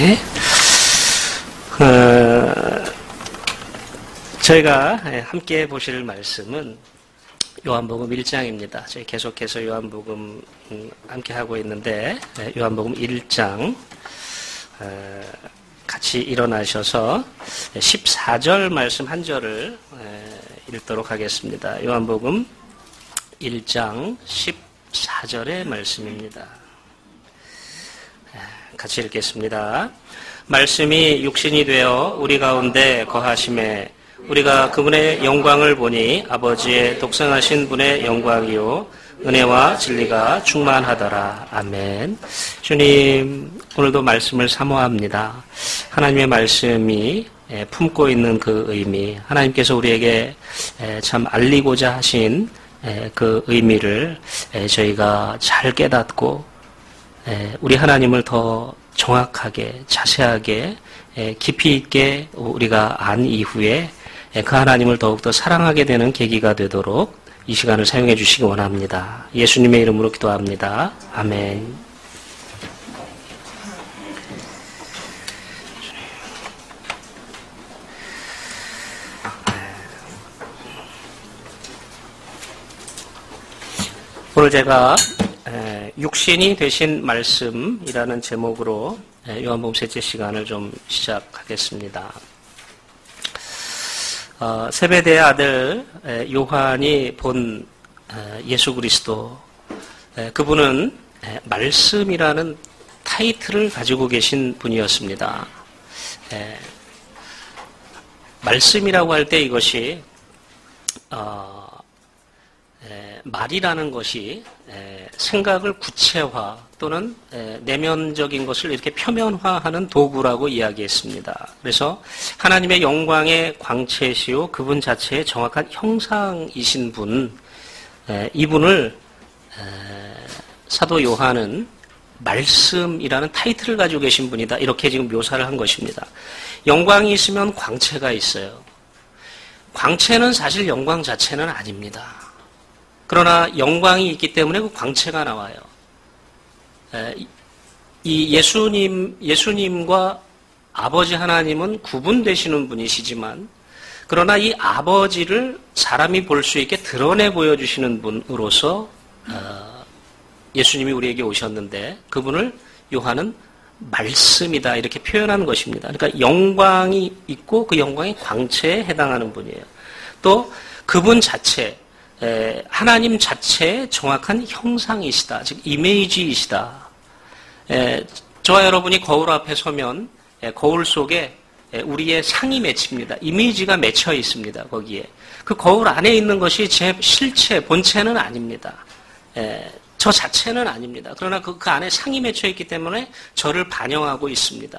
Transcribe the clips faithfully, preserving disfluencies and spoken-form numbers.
네. 어, 저희가 함께 보실 말씀은 요한복음 일 장입니다. 저희 계속해서 요한복음 함께 하고 있는데, 요한복음 일 장, 어, 같이 일어나셔서 십사 절 말씀 한 절을 읽도록 하겠습니다. 요한복음 일 장 십사 절의 말씀입니다. 같이 읽겠습니다. 말씀이 육신이 되어 우리 가운데 거하심에 우리가 그분의 영광을 보니 아버지의 독생하신 분의 영광이요 은혜와 진리가 충만하더라. 아멘. 주님, 오늘도 말씀을 사모합니다. 하나님의 말씀이 품고 있는 그 의미, 하나님께서 우리에게 참 알리고자 하신 그 의미를 저희가 잘 깨닫고 우리 하나님을 더 정확하게, 자세하게, 깊이 있게 우리가 안 이후에 그 하나님을 더욱더 사랑하게 되는 계기가 되도록 이 시간을 사용해 주시기 원합니다. 예수님의 이름으로 기도합니다. 아멘. 오늘 제가 육신이 되신 말씀이라는 제목으로 요한복음 셋째 시간을 좀 시작하겠습니다. 어, 세베대의 아들 요한이 본 예수 그리스도, 그분은 말씀이라는 타이틀을 가지고 계신 분이었습니다. 말씀이라고 할 때 이것이 어, 말이라는 것이 생각을 구체화 또는 내면적인 것을 이렇게 표면화하는 도구라고 이야기했습니다. 그래서 하나님의 영광의 광채시요 그분 자체의 정확한 형상이신 분, 이분을 사도 요한은 말씀이라는 타이틀을 가지고 계신 분이다, 이렇게 지금 묘사를 한 것입니다. 영광이 있으면 광채가 있어요. 광채는 사실 영광 자체는 아닙니다. 그러나 영광이 있기 때문에 그 광채가 나와요. 이 예수님, 예수님과 아버지 하나님은 구분되시는 분이시지만, 그러나 이 아버지를 사람이 볼 수 있게 드러내 보여주시는 분으로서 예수님이 우리에게 오셨는데, 그분을 요한은 말씀이다, 이렇게 표현하는 것입니다. 그러니까 영광이 있고 그 영광의 광채에 해당하는 분이에요. 또 그분 자체, 하나님 자체의 정확한 형상이시다, 즉 이미지이시다. 저와 여러분이 거울 앞에 서면 거울 속에 우리의 상이 맺힙니다. 이미지가 맺혀 있습니다. 거기에 그 거울 안에 있는 것이 제 실체, 본체는 아닙니다. 저 자체는 아닙니다. 그러나 그, 그 안에 상이 맺혀 있기 때문에 저를 반영하고 있습니다.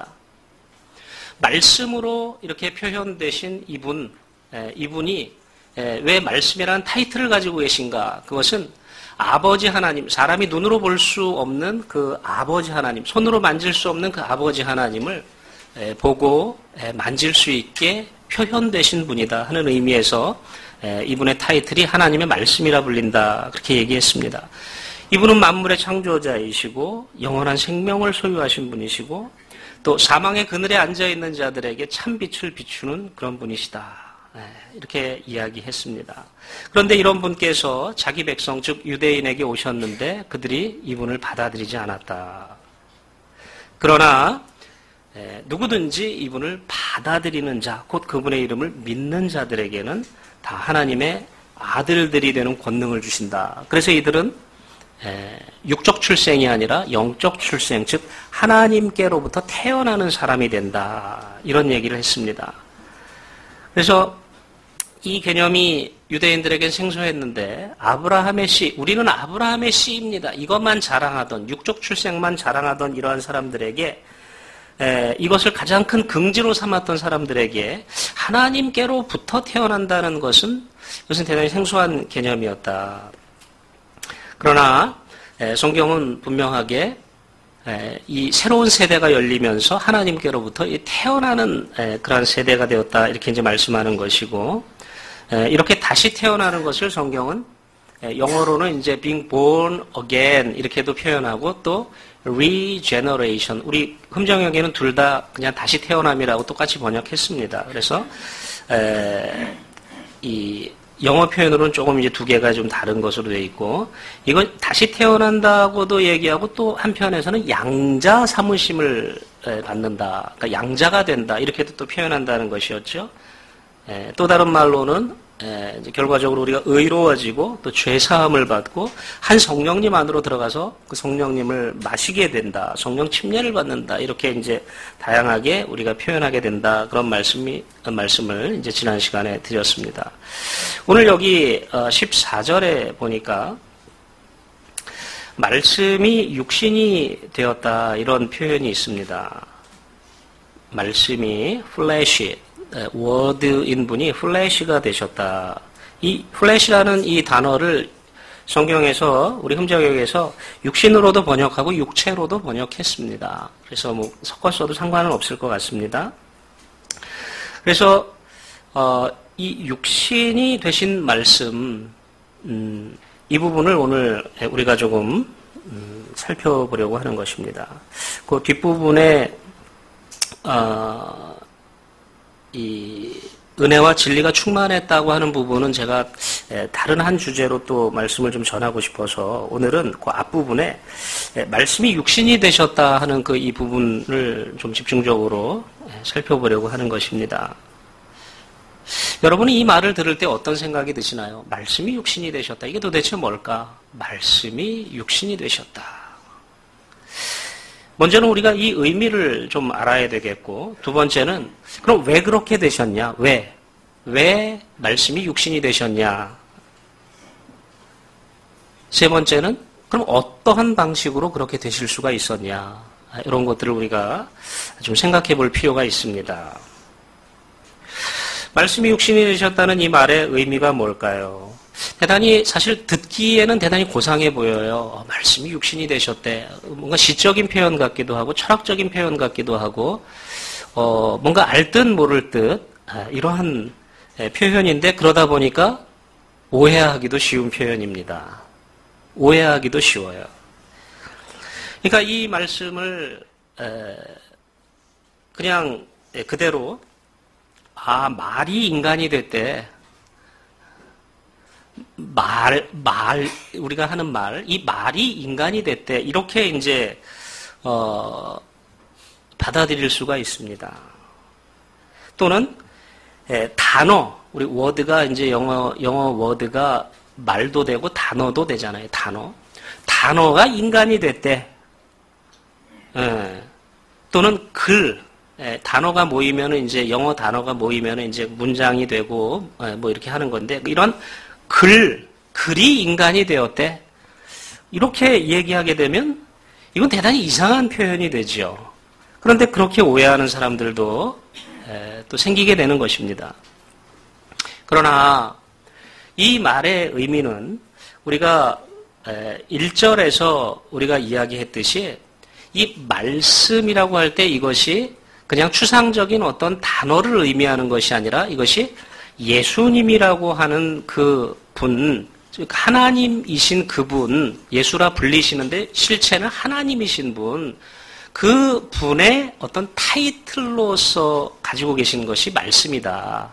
말씀으로 이렇게 표현되신 이분, 이분이 왜 말씀이라는 타이틀을 가지고 계신가? 그것은 아버지 하나님, 사람이 눈으로 볼 수 없는 그 아버지 하나님, 손으로 만질 수 없는 그 아버지 하나님을 보고 만질 수 있게 표현되신 분이다 하는 의미에서 이분의 타이틀이 하나님의 말씀이라 불린다, 그렇게 얘기했습니다. 이분은 만물의 창조자이시고 영원한 생명을 소유하신 분이시고 또 사망의 그늘에 앉아있는 자들에게 참빛을 비추는 그런 분이시다, 이렇게 이야기했습니다. 그런데 이런 분께서 자기 백성, 즉 유대인에게 오셨는데 그들이 이분을 받아들이지 않았다. 그러나 누구든지 이분을 받아들이는 자, 곧 그분의 이름을 믿는 자들에게는 다 하나님의 아들들이 되는 권능을 주신다. 그래서 이들은 육적 출생이 아니라 영적 출생, 즉 하나님께로부터 태어나는 사람이 된다, 이런 얘기를 했습니다. 그래서 이 개념이 유대인들에겐 생소했는데, 아브라함의 씨, 우리는 아브라함의 씨입니다, 이것만 자랑하던, 육적 출생만 자랑하던 이러한 사람들에게, 에, 이것을 가장 큰 긍지로 삼았던 사람들에게 하나님께로부터 태어난다는 것은, 이것은 대단히 생소한 개념이었다. 그러나 에, 성경은 분명하게 에, 이 새로운 세대가 열리면서 하나님께로부터 이 태어나는 에, 그러한 세대가 되었다, 이렇게 이제 말씀하는 것이고, 이렇게 다시 태어나는 것을 성경은 영어로는 이제 being born again 이렇게도 표현하고, 또 regeneration. 우리 흠정역에는 둘 다 그냥 다시 태어남이라고 똑같이 번역했습니다. 그래서 에, 이 영어 표현으로는 조금 이제 두 개가 좀 다른 것으로 되어 있고, 이거 다시 태어난다고도 얘기하고 또 한편에서는 양자 사무심을 받는다. 그러니까 양자가 된다. 이렇게도 또 표현한다는 것이었죠. 에, 또 다른 말로는 에, 이제 결과적으로 우리가 의로워지고 또 죄사함을 받고 한 성령님 안으로 들어가서 그 성령님을 마시게 된다. 성령 침례를 받는다. 이렇게 이제 다양하게 우리가 표현하게 된다. 그런 말씀이, 말씀을 이제 지난 시간에 드렸습니다. 오늘 여기 십사 절에 보니까 말씀이 육신이 되었다. 이런 표현이 있습니다. 말씀이 플래시, 워드인 분이 플래시가 되셨다. 이 플래시라는 이 단어를 성경에서 우리 흠정역에서 육신으로도 번역하고 육체로도 번역했습니다. 그래서 뭐 섞었어도 상관은 없을 것 같습니다. 그래서 어, 이 육신이 되신 말씀, 음, 이 부분을 오늘 우리가 조금 음, 살펴보려고 하는 것입니다. 그 뒷부분에 어, 이 은혜와 진리가 충만했다고 하는 부분은 제가 다른 한 주제로 또 말씀을 좀 전하고 싶어서 오늘은 그 앞부분에 말씀이 육신이 되셨다 하는 그 이 부분을 좀 집중적으로 살펴보려고 하는 것입니다. 여러분이 이 말을 들을 때 어떤 생각이 드시나요? 말씀이 육신이 되셨다. 이게 도대체 뭘까? 말씀이 육신이 되셨다. 먼저는 우리가 이 의미를 좀 알아야 되겠고, 두 번째는 그럼 왜 그렇게 되셨냐? 왜? 왜 말씀이 육신이 되셨냐? 세 번째는 그럼 어떠한 방식으로 그렇게 되실 수가 있었냐? 이런 것들을 우리가 좀 생각해 볼 필요가 있습니다. 말씀이 육신이 되셨다는 이 말의 의미가 뭘까요? 대단히 사실 듣기에는 대단히 고상해 보여요. 어, 말씀이 육신이 되셨대. 뭔가 시적인 표현 같기도 하고 철학적인 표현 같기도 하고 어, 뭔가 알 듯 모를 듯 아, 이러한 에, 표현인데 그러다 보니까 오해하기도 쉬운 표현입니다. 오해하기도 쉬워요. 그러니까 이 말씀을 에, 그냥 에, 그대로 아 말이 인간이 됐대. 말, 말, 우리가 하는 말, 이 말이 인간이 됐대. 이렇게 이제, 어, 받아들일 수가 있습니다. 또는, 에, 단어, 우리 워드가 이제 영어, 영어 워드가 말도 되고 단어도 되잖아요. 단어. 단어가 인간이 됐대. 에, 또는 글, 에, 단어가 모이면 이제 영어 단어가 모이면 이제 문장이 되고, 에, 뭐 이렇게 하는 건데, 이런 글, 글이 인간이 되었대. 이렇게 얘기하게 되면 이건 대단히 이상한 표현이 되죠. 그런데 그렇게 오해하는 사람들도 또 생기게 되는 것입니다. 그러나 이 말의 의미는 우리가 일 절에서 우리가 이야기했듯이 이 말씀이라고 할 때 이것이 그냥 추상적인 어떤 단어를 의미하는 것이 아니라 이것이 예수님이라고 하는 그 분, 즉 하나님이신 그분, 예수라 불리시는데 실체는 하나님이신 분, 그 분의 어떤 타이틀로서 가지고 계신 것이 말씀이다.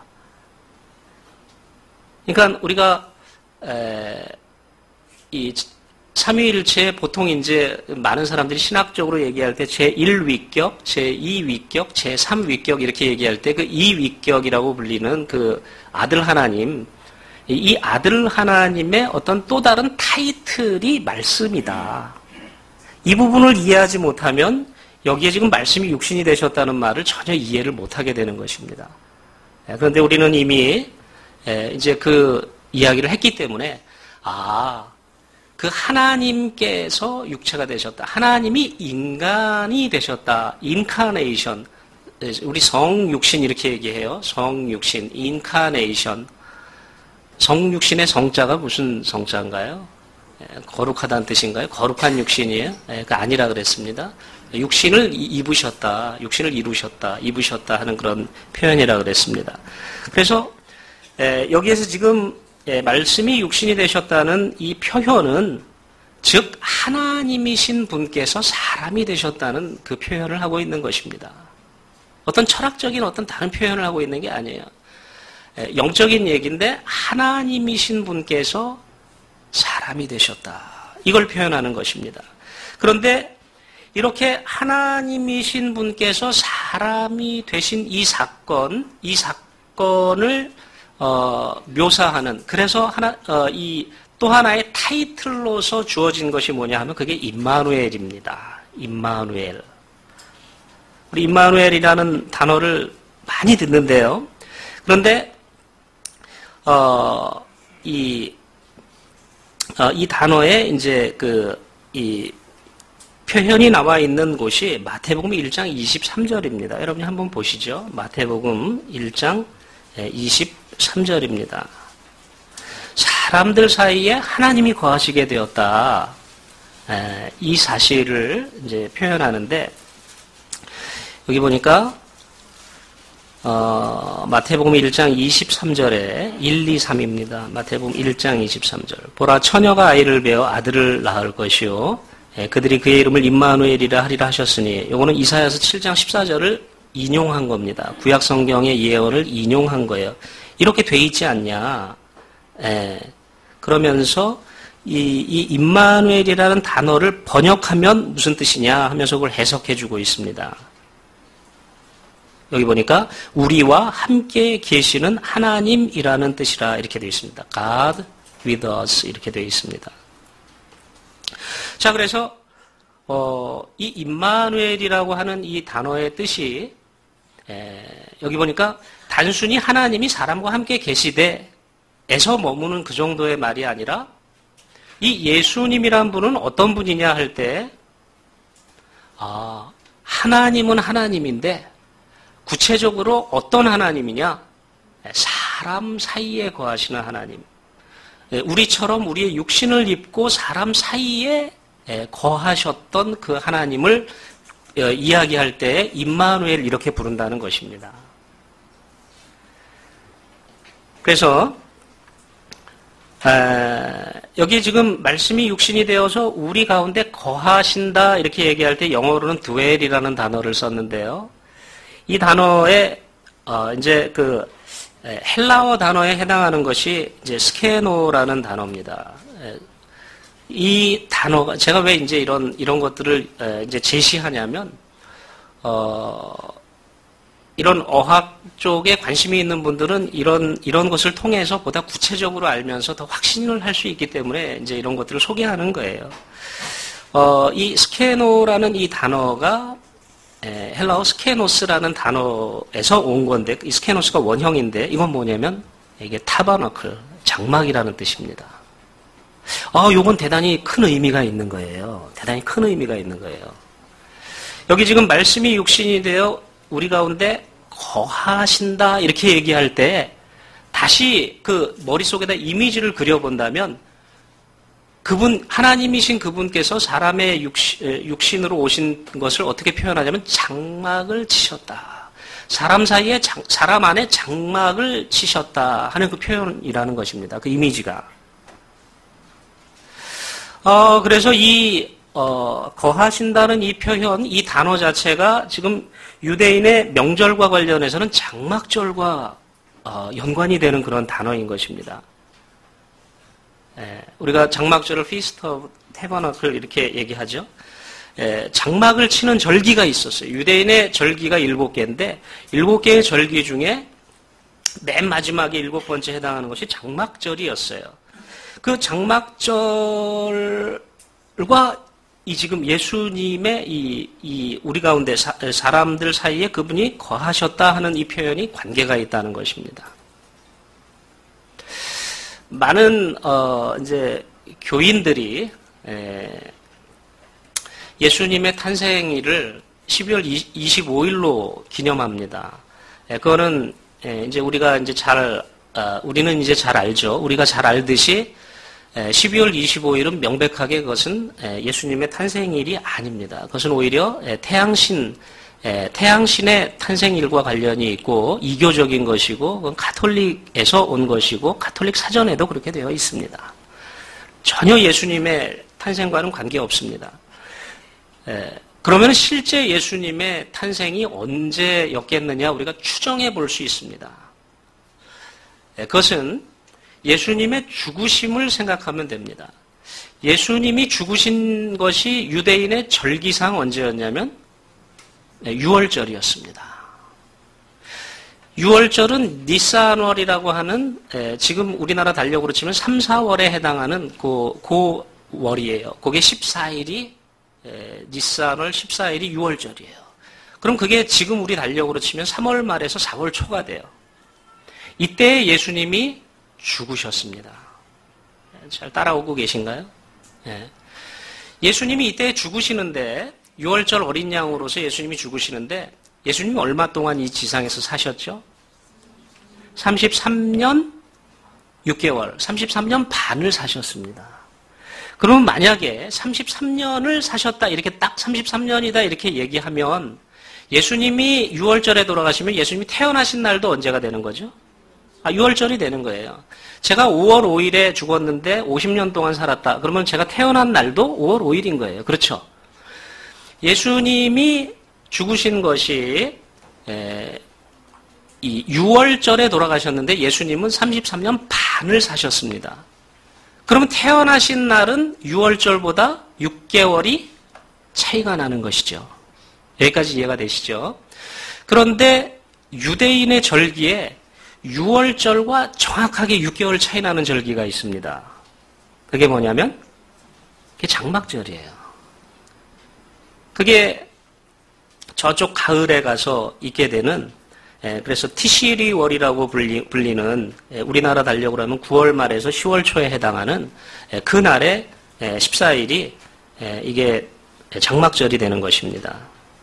그러니까 우리가 에, 이 삼위일체 보통 이제 많은 사람들이 신학적으로 얘기할 때 제일 위격, 제이 위격, 제삼 위격 이렇게 얘기할 때 그 이 위격이라고 불리는 그 아들 하나님, 이 아들 하나님의 어떤 또 다른 타이틀이 말씀이다. 이 부분을 이해하지 못하면 여기에 지금 말씀이 육신이 되셨다는 말을 전혀 이해를 못하게 되는 것입니다. 그런데 우리는 이미 이제 그 이야기를 했기 때문에 아, 그 하나님께서 육체가 되셨다. 하나님이 인간이 되셨다. 인카네이션. 우리 성육신 이렇게 얘기해요. 성육신, 인카네이션. 성육신의 성자가 무슨 성자인가요? 거룩하다는 뜻인가요? 거룩한 육신이에요? 그 아니라 그랬습니다. 육신을 입으셨다. 육신을 이루셨다. 입으셨다 하는 그런 표현이라 그랬습니다. 그래서 여기에서 지금 예, 말씀이 육신이 되셨다는 이 표현은 즉 하나님이신 분께서 사람이 되셨다는 그 표현을 하고 있는 것입니다. 어떤 철학적인 어떤 다른 표현을 하고 있는 게 아니에요. 영적인 얘기인데 하나님이신 분께서 사람이 되셨다. 이걸 표현하는 것입니다. 그런데 이렇게 하나님이신 분께서 사람이 되신 이 사건, 이 사건을 어, 묘사하는, 그래서 하나 어, 이 또 하나의 타이틀로서 주어진 것이 뭐냐 하면 그게 임마누엘입니다. 임마누엘. 우리 임마누엘이라는 단어를 많이 듣는데요. 그런데 어, 이, 어, 이 단어에 이제 그 이 표현이 나와 있는 곳이 마태복음 일 장 이십삼 절입니다. 여러분이 한번 보시죠. 마태복음 일 장 이십삼 절입니다. 사람들 사이에 하나님이 거하시게 되었다. 이 사실을 이제 표현하는데 여기 보니까 어, 마태복음 일 장 이십삼 절에 일, 이, 삼입니다. 마태복음 일 장 이십삼 절. 보라 처녀가 아이를 베어 아들을 낳을 것이요 예, 그들이 그의 이름을 임마누엘이라 하리라 하셨으니 요거는 이사야서 칠 장 십사 절을 인용한 겁니다. 구약 성경의 예언을 인용한 거예요. 이렇게 돼 있지 않냐. 예, 그러면서 이, 이 임마누엘이라는 단어를 번역하면 무슨 뜻이냐 하면서 그걸 해석해 주고 있습니다. 여기 보니까 우리와 함께 계시는 하나님이라는 뜻이라 이렇게 되어 있습니다. God with us 이렇게 되어 있습니다. 자, 그래서 어, 이 임마누엘이라고 하는 이 단어의 뜻이 에, 여기 보니까 단순히 하나님이 사람과 함께 계시되에서 머무는 그 정도의 말이 아니라 이 예수님이란 분은 어떤 분이냐 할 때 아, 하나님은 하나님인데 구체적으로 어떤 하나님이냐? 사람 사이에 거하시는 하나님. 우리처럼 우리의 육신을 입고 사람 사이에 거하셨던 그 하나님을 이야기할 때 임마누엘 이렇게 부른다는 것입니다. 그래서 여기 지금 말씀이 육신이 되어서 우리 가운데 거하신다 이렇게 얘기할 때 영어로는 드웰이라는 단어를 썼는데요. 이 단어에 어 이제 그 헬라어 단어에 해당하는 것이 이제 스케노라는 단어입니다. 이 단어가 제가 왜 이제 이런 이런 것들을 이제 제시하냐면 어 이런 어학 쪽에 관심이 있는 분들은 이런 이런 것을 통해서 보다 구체적으로 알면서 더 확신을 할 수 있기 때문에 이제 이런 것들을 소개하는 거예요. 어 이 스케노라는 이 단어가 헬라어 스케노스라는 단어에서 온 건데 이 스케노스가 원형인데 이건 뭐냐면 이게 타버너클, 장막이라는 뜻입니다. 아, 요건 대단히 큰 의미가 있는 거예요. 대단히 큰 의미가 있는 거예요. 여기 지금 말씀이 육신이 되어 우리 가운데 거하신다 이렇게 얘기할 때 다시 그 머릿속에다 이미지를 그려본다면 그분, 하나님이신 그분께서 사람의 육신, 육신으로 오신 것을 어떻게 표현하냐면 장막을 치셨다. 사람 사이에, 장, 사람 안에 장막을 치셨다 하는 그 표현이라는 것입니다. 그 이미지가. 어, 그래서 이, 어, 거하신다는 이 표현, 이 단어 자체가 지금 유대인의 명절과 관련해서는 장막절과 어, 연관이 되는 그런 단어인 것입니다. 예, 우리가 장막절을 Feast of Tabernacle 이렇게 얘기하죠. 예, 장막을 치는 절기가 있었어요. 유대인의 절기가 일곱 개인데 일곱 개의 절기 중에 맨 마지막에 일곱 번째 해당하는 것이 장막절이었어요. 그 장막절과 이 지금 예수님의 이, 이 우리 가운데 사, 사람들 사이에 그분이 거하셨다 하는 이 표현이 관계가 있다는 것입니다. 많은 어 이제 교인들이 에, 예수님의 탄생일을 십이월 이십오일로 기념합니다. 에, 그거는 에, 이제 우리가 이제 잘 어, 우리는 이제 잘 알죠. 우리가 잘 알듯이 에, 십이월 이십오일은 명백하게 그것은 에, 예수님의 탄생일이 아닙니다. 그것은 오히려 에, 태양신 에, 태양신의 탄생일과 관련이 있고 이교적인 것이고 그건 가톨릭에서 온 것이고 가톨릭 사전에도 그렇게 되어 있습니다. 전혀 예수님의 탄생과는 관계없습니다. 에, 그러면 실제 예수님의 탄생이 언제였겠느냐 우리가 추정해 볼 수 있습니다. 에, 그것은 예수님의 죽으심을 생각하면 됩니다. 예수님이 죽으신 것이 유대인의 절기상 언제였냐면 유월절이었습니다. 유월절은 니산월이라고 하는 지금 우리나라 달력으로 치면 삼, 사월에 해당하는 그, 그 월이에요. 그게 십사 일이 니산월 십사 일이 유월절이에요. 그럼 그게 지금 우리 달력으로 치면 삼월 말에서 사월 초가 돼요. 이때 예수님이 죽으셨습니다. 잘 따라오고 계신가요? 예. 예수님이 이때 죽으시는데 유월절 어린 양으로서 예수님이 죽으시는데 예수님이 얼마 동안 이 지상에서 사셨죠? 삼십삼 년 육 개월, 삼십삼 년 반을 사셨습니다. 그러면 만약에 삼십삼 년을 사셨다, 이렇게 딱 삼십삼 년이다 이렇게 얘기하면 예수님이 유월절에 돌아가시면 예수님이 태어나신 날도 언제가 되는 거죠? 아, 유월절이 되는 거예요. 제가 오월 오일에 죽었는데 오십 년 동안 살았다. 그러면 제가 태어난 날도 오월 오일인 거예요. 그렇죠? 예수님이 죽으신 것이 에, 이 유월절에 돌아가셨는데 예수님은 삼십삼 년 반을 사셨습니다. 그러면 태어나신 날은 유월절보다 육 개월이 차이가 나는 것이죠. 여기까지 이해가 되시죠? 그런데 유대인의 절기에 유월절과 정확하게 육 개월 차이 나는 절기가 있습니다. 그게 뭐냐면 그게 장막절이에요. 그게 저쪽 가을에 가서 있게 되는, 그래서 티시리월이라고 불리는, 우리나라 달력으로 하면 구월 말에서 시월 초에 해당하는 그 날에 십사 일이 이게 장막절이 되는 것입니다.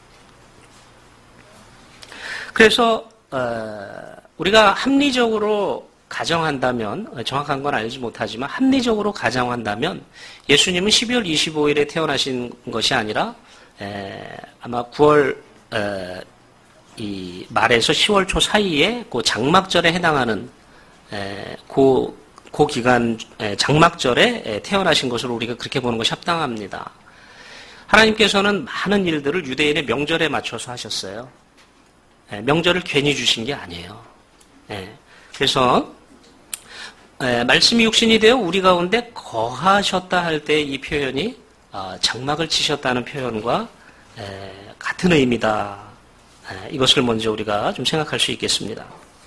그래서 우리가 합리적으로 가정한다면, 정확한 건 알지 못하지만 합리적으로 가정한다면 예수님은 십이월 이십오일에 태어나신 것이 아니라 에, 아마 구월 에, 이 말에서 시월 초 사이에 그 장막절에 해당하는 에, 그, 그 기간 에, 장막절에 태어나신 것으로 우리가 그렇게 보는 것이 합당합니다. 하나님께서는 많은 일들을 유대인의 명절에 맞춰서 하셨어요. 에, 명절을 괜히 주신 게 아니에요. 에, 그래서 에, 말씀이 육신이 되어 우리 가운데 거하셨다 할 때 이 표현이 어, 장막을 치셨다는 표현과 에, 같은 의미다. 에, 이것을 먼저 우리가 좀 생각할 수 있겠습니다.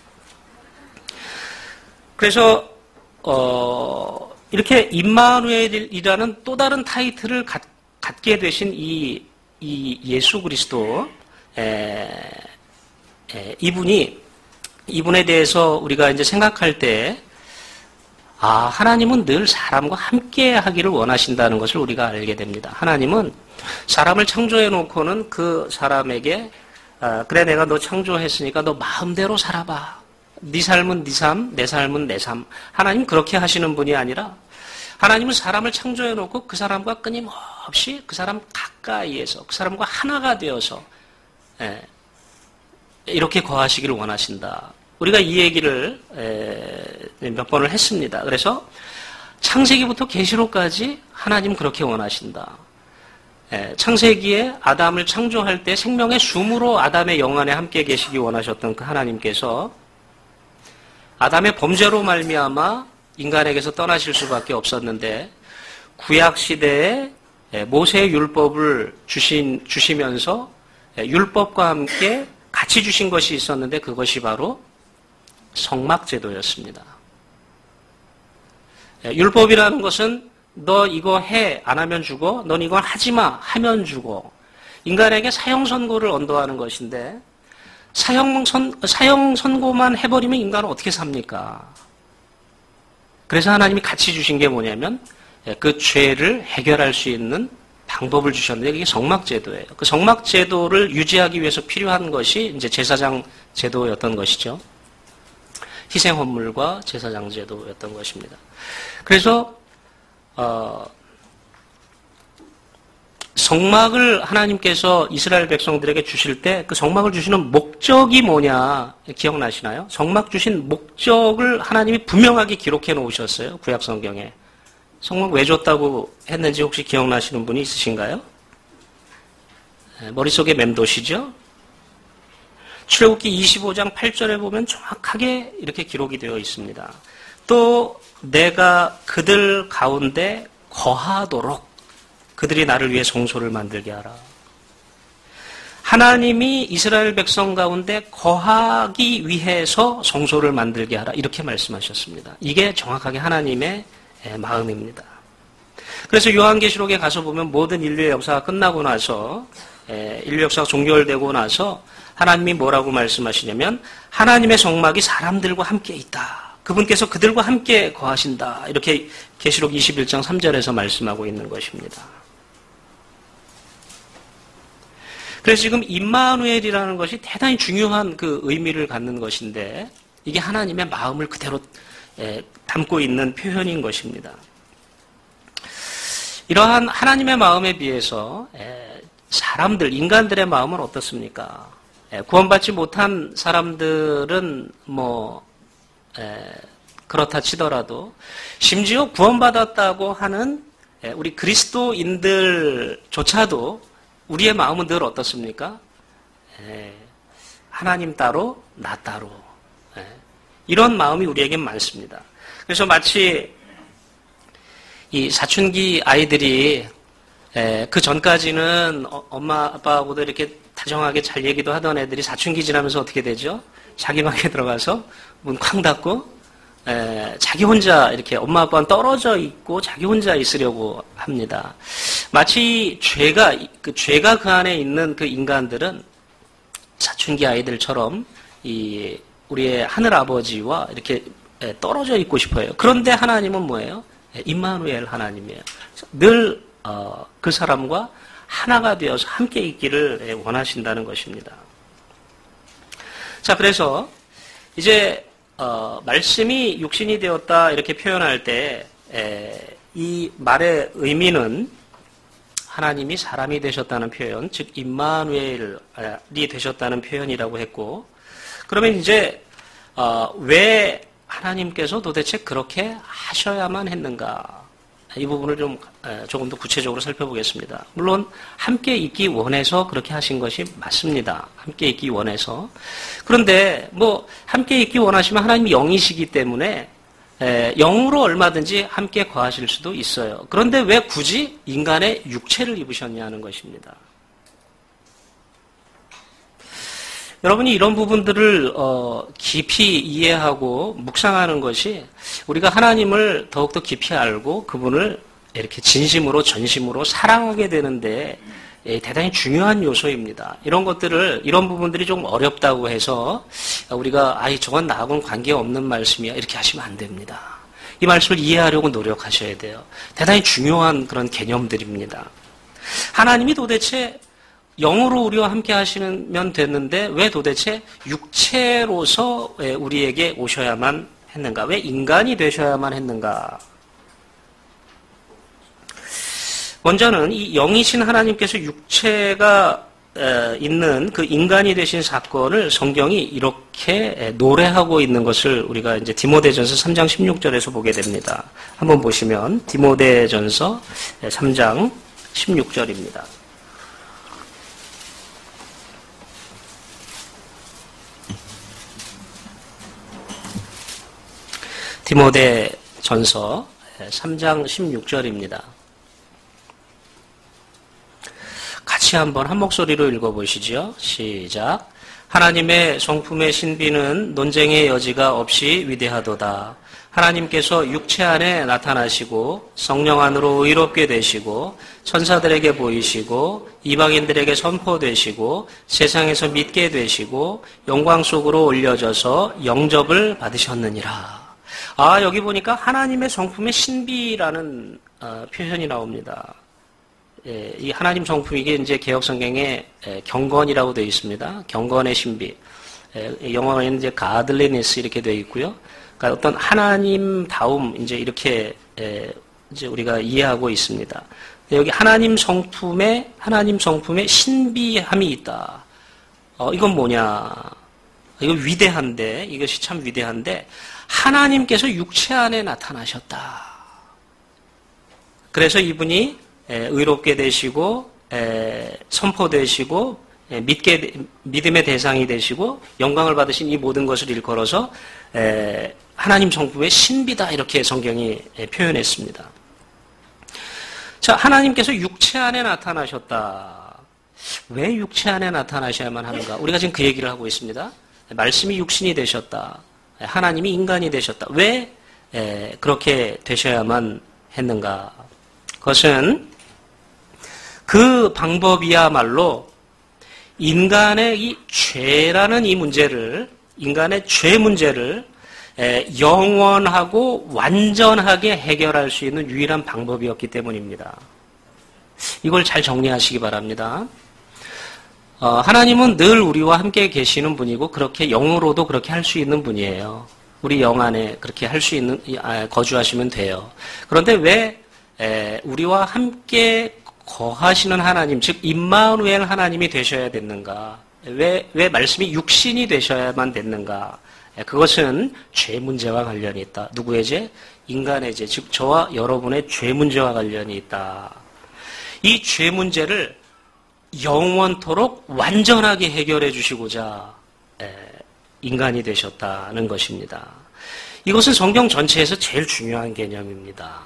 그래서 어, 이렇게 임마누엘이라는 또 다른 타이틀을 갖, 갖게 되신 이, 이 예수 그리스도, 에, 에, 이분이 이분에 대해서 우리가 이제 생각할 때 아, 하나님은 늘 사람과 함께 하기를 원하신다는 것을 우리가 알게 됩니다. 하나님은 사람을 창조해 놓고는 그 사람에게 아, 그래 내가 너 창조했으니까 너 마음대로 살아봐. 네 삶은 네 삶, 내 삶은 내 삶. 하나님 그렇게 하시는 분이 아니라 하나님은 사람을 창조해 놓고 그 사람과 끊임없이 그 사람 가까이에서 그 사람과 하나가 되어서 예, 이렇게 거하시기를 원하신다. 우리가 이 얘기를 몇 번을 했습니다. 그래서 창세기부터 계시록까지 하나님 그렇게 원하신다. 창세기에 아담을 창조할 때 생명의 숨으로 아담의 영 안에 함께 계시기 원하셨던 그 하나님께서 아담의 범죄로 말미암아 인간에게서 떠나실 수밖에 없었는데 구약 시대에 모세의 율법을 주신, 주시면서 율법과 함께 같이 주신 것이 있었는데 그것이 바로 성막제도였습니다. 율법이라는 것은 너 이거 해, 안 하면 죽어. 넌 이건 하지 마, 하면 죽어. 인간에게 사형 선고를 언도하는 것인데 사형 선, 사형 선고만 해버리면 인간은 어떻게 삽니까? 그래서 하나님이 같이 주신 게 뭐냐면 그 죄를 해결할 수 있는 방법을 주셨는데 그게 성막제도예요. 그 성막제도를 유지하기 위해서 필요한 것이 이제 제사장 제도였던 것이죠. 희생 헌물과 제사장 제도였던 것입니다. 그래서 어, 성막을 하나님께서 이스라엘 백성들에게 주실 때 그 성막을 주시는 목적이 뭐냐 기억나시나요? 성막 주신 목적을 하나님이 분명하게 기록해 놓으셨어요. 구약 성경에. 성막 왜 줬다고 했는지 혹시 기억나시는 분이 있으신가요? 머릿속에 맴도시죠? 출애굽기 이십오 장 팔 절에 보면 정확하게 이렇게 기록이 되어 있습니다. 또 내가 그들 가운데 거하도록 그들이 나를 위해 성소를 만들게 하라. 하나님이 이스라엘 백성 가운데 거하기 위해서 성소를 만들게 하라. 이렇게 말씀하셨습니다. 이게 정확하게 하나님의 마음입니다. 그래서 요한계시록에 가서 보면 모든 인류의 역사가 끝나고 나서 인류 역사가 종결되고 나서 하나님이 뭐라고 말씀하시냐면 하나님의 성막이 사람들과 함께 있다. 그분께서 그들과 함께 거하신다. 이렇게 계시록 이십일 장 삼 절에서 말씀하고 있는 것입니다. 그래서 지금 임마누엘이라는 것이 대단히 중요한 그 의미를 갖는 것인데 이게 하나님의 마음을 그대로 담고 있는 표현인 것입니다. 이러한 하나님의 마음에 비해서 사람들, 인간들의 마음은 어떻습니까? 구원받지 못한 사람들은 뭐 그렇다 치더라도 심지어 구원받았다고 하는 우리 그리스도인들조차도 우리의 마음은 늘 어떻습니까? 하나님 따로 나 따로 이런 마음이 우리에겐 많습니다. 그래서 마치 이 사춘기 아이들이 그 전까지는 엄마 아빠하고도 이렇게 다정하게 잘 얘기도 하던 애들이 사춘기 지나면서 어떻게 되죠? 자기 방에 들어가서 문 쾅 닫고 에, 자기 혼자 이렇게 엄마 아빠는 떨어져 있고 자기 혼자 있으려고 합니다. 마치 죄가 그 죄가 그 안에 있는 그 인간들은 사춘기 아이들처럼 이 우리의 하늘 아버지와 이렇게 떨어져 있고 싶어요. 그런데 하나님은 뭐예요? 임마누엘 하나님이에요. 늘 어, 그 사람과 하나가 되어서 함께 있기를 원하신다는 것입니다. 자, 그래서 이제 어, 말씀이 육신이 되었다 이렇게 표현할 때 이 말의 의미는 하나님이 사람이 되셨다는 표현, 즉 임마누엘이 되셨다는 표현이라고 했고, 그러면 이제 어, 왜 하나님께서 도대체 그렇게 하셔야만 했는가? 이 부분을 좀 조금 더 구체적으로 살펴보겠습니다. 물론 함께 있기 원해서 그렇게 하신 것이 맞습니다. 함께 있기 원해서. 그런데 뭐 함께 있기 원하시면 하나님이 영이시기 때문에 영으로 얼마든지 함께 거하실 수도 있어요. 그런데 왜 굳이 인간의 육체를 입으셨냐는 것입니다. 여러분이 이런 부분들을 어, 깊이 이해하고 묵상하는 것이 우리가 하나님을 더욱더 깊이 알고 그분을 이렇게 진심으로 전심으로 사랑하게 되는데 대단히 중요한 요소입니다. 이런 것들을 이런 부분들이 좀 어렵다고 해서 우리가 아이 저건 나하고는 관계없는 말씀이야 이렇게 하시면 안 됩니다. 이 말씀을 이해하려고 노력하셔야 돼요. 대단히 중요한 그런 개념들입니다. 하나님이 도대체 영으로 우리와 함께 하시면 됐는데 왜 도대체 육체로서 우리에게 오셔야만 했는가? 왜 인간이 되셔야만 했는가? 먼저는 이 영이신 하나님께서 육체가 있는 그 인간이 되신 사건을 성경이 이렇게 노래하고 있는 것을 우리가 이제 디모데전서 삼 장 십육 절에서 보게 됩니다. 한번 보시면 디모데전서 삼 장 십육 절입니다. 디모데전서 삼 장 십육 절입니다. 같이 한번 한 목소리로 읽어보시죠. 시작. 하나님의 성품의 신비는 논쟁의 여지가 없이 위대하도다. 하나님께서 육체 안에 나타나시고 성령 안으로 의롭게 되시고 천사들에게 보이시고 이방인들에게 선포되시고 세상에서 믿게 되시고 영광 속으로 올려져서 영접을 받으셨느니라. 아, 여기 보니까 하나님의 성품의 신비라는 어, 표현이 나옵니다. 예, 이 하나님 성품, 이게 이제 개혁성경에 예, 경건이라고 되어 있습니다. 경건의 신비. 예, 영어에는 이제 godliness 이렇게 되어 있고요. 그러니까 어떤 하나님다움, 이제 이렇게 예, 이제 우리가 이해하고 있습니다. 여기 하나님 성품에, 하나님 성품에 신비함이 있다. 어, 이건 뭐냐. 이거 위대한데, 이것이 참 위대한데, 하나님께서 육체 안에 나타나셨다. 그래서 이분이 의롭게 되시고 선포되시고 믿게 믿음의 대상이 되시고 영광을 받으신 이 모든 것을 일컬어서 하나님 성부의 신비다 이렇게 성경이 표현했습니다. 자, 하나님께서 육체 안에 나타나셨다. 왜 육체 안에 나타나셔야만 하는가? 우리가 지금 그 얘기를 하고 있습니다. 말씀이 육신이 되셨다. 하나님이 인간이 되셨다. 왜 그렇게 되셔야만 했는가? 그것은 그 방법이야말로 인간의 이 죄라는 이 문제를, 인간의 죄 문제를 영원하고 완전하게 해결할 수 있는 유일한 방법이었기 때문입니다. 이걸 잘 정리하시기 바랍니다. 어, 하나님은 늘 우리와 함께 계시는 분이고 그렇게 영으로도 그렇게 할 수 있는 분이에요. 우리 영 안에 그렇게 할 수 있는, 거주하시면 돼요. 그런데 왜 에, 우리와 함께 거하시는 하나님, 즉 임마누엘 하나님이 되셔야 됐는가? 왜, 왜 말씀이 육신이 되셔야만 됐는가? 그것은 죄 문제와 관련이 있다. 누구의 죄? 인간의 죄, 즉 저와 여러분의 죄 문제와 관련이 있다. 이 죄 문제를 영원토록 완전하게 해결해 주시고자 인간이 되셨다는 것입니다. 이것은 성경 전체에서 제일 중요한 개념입니다.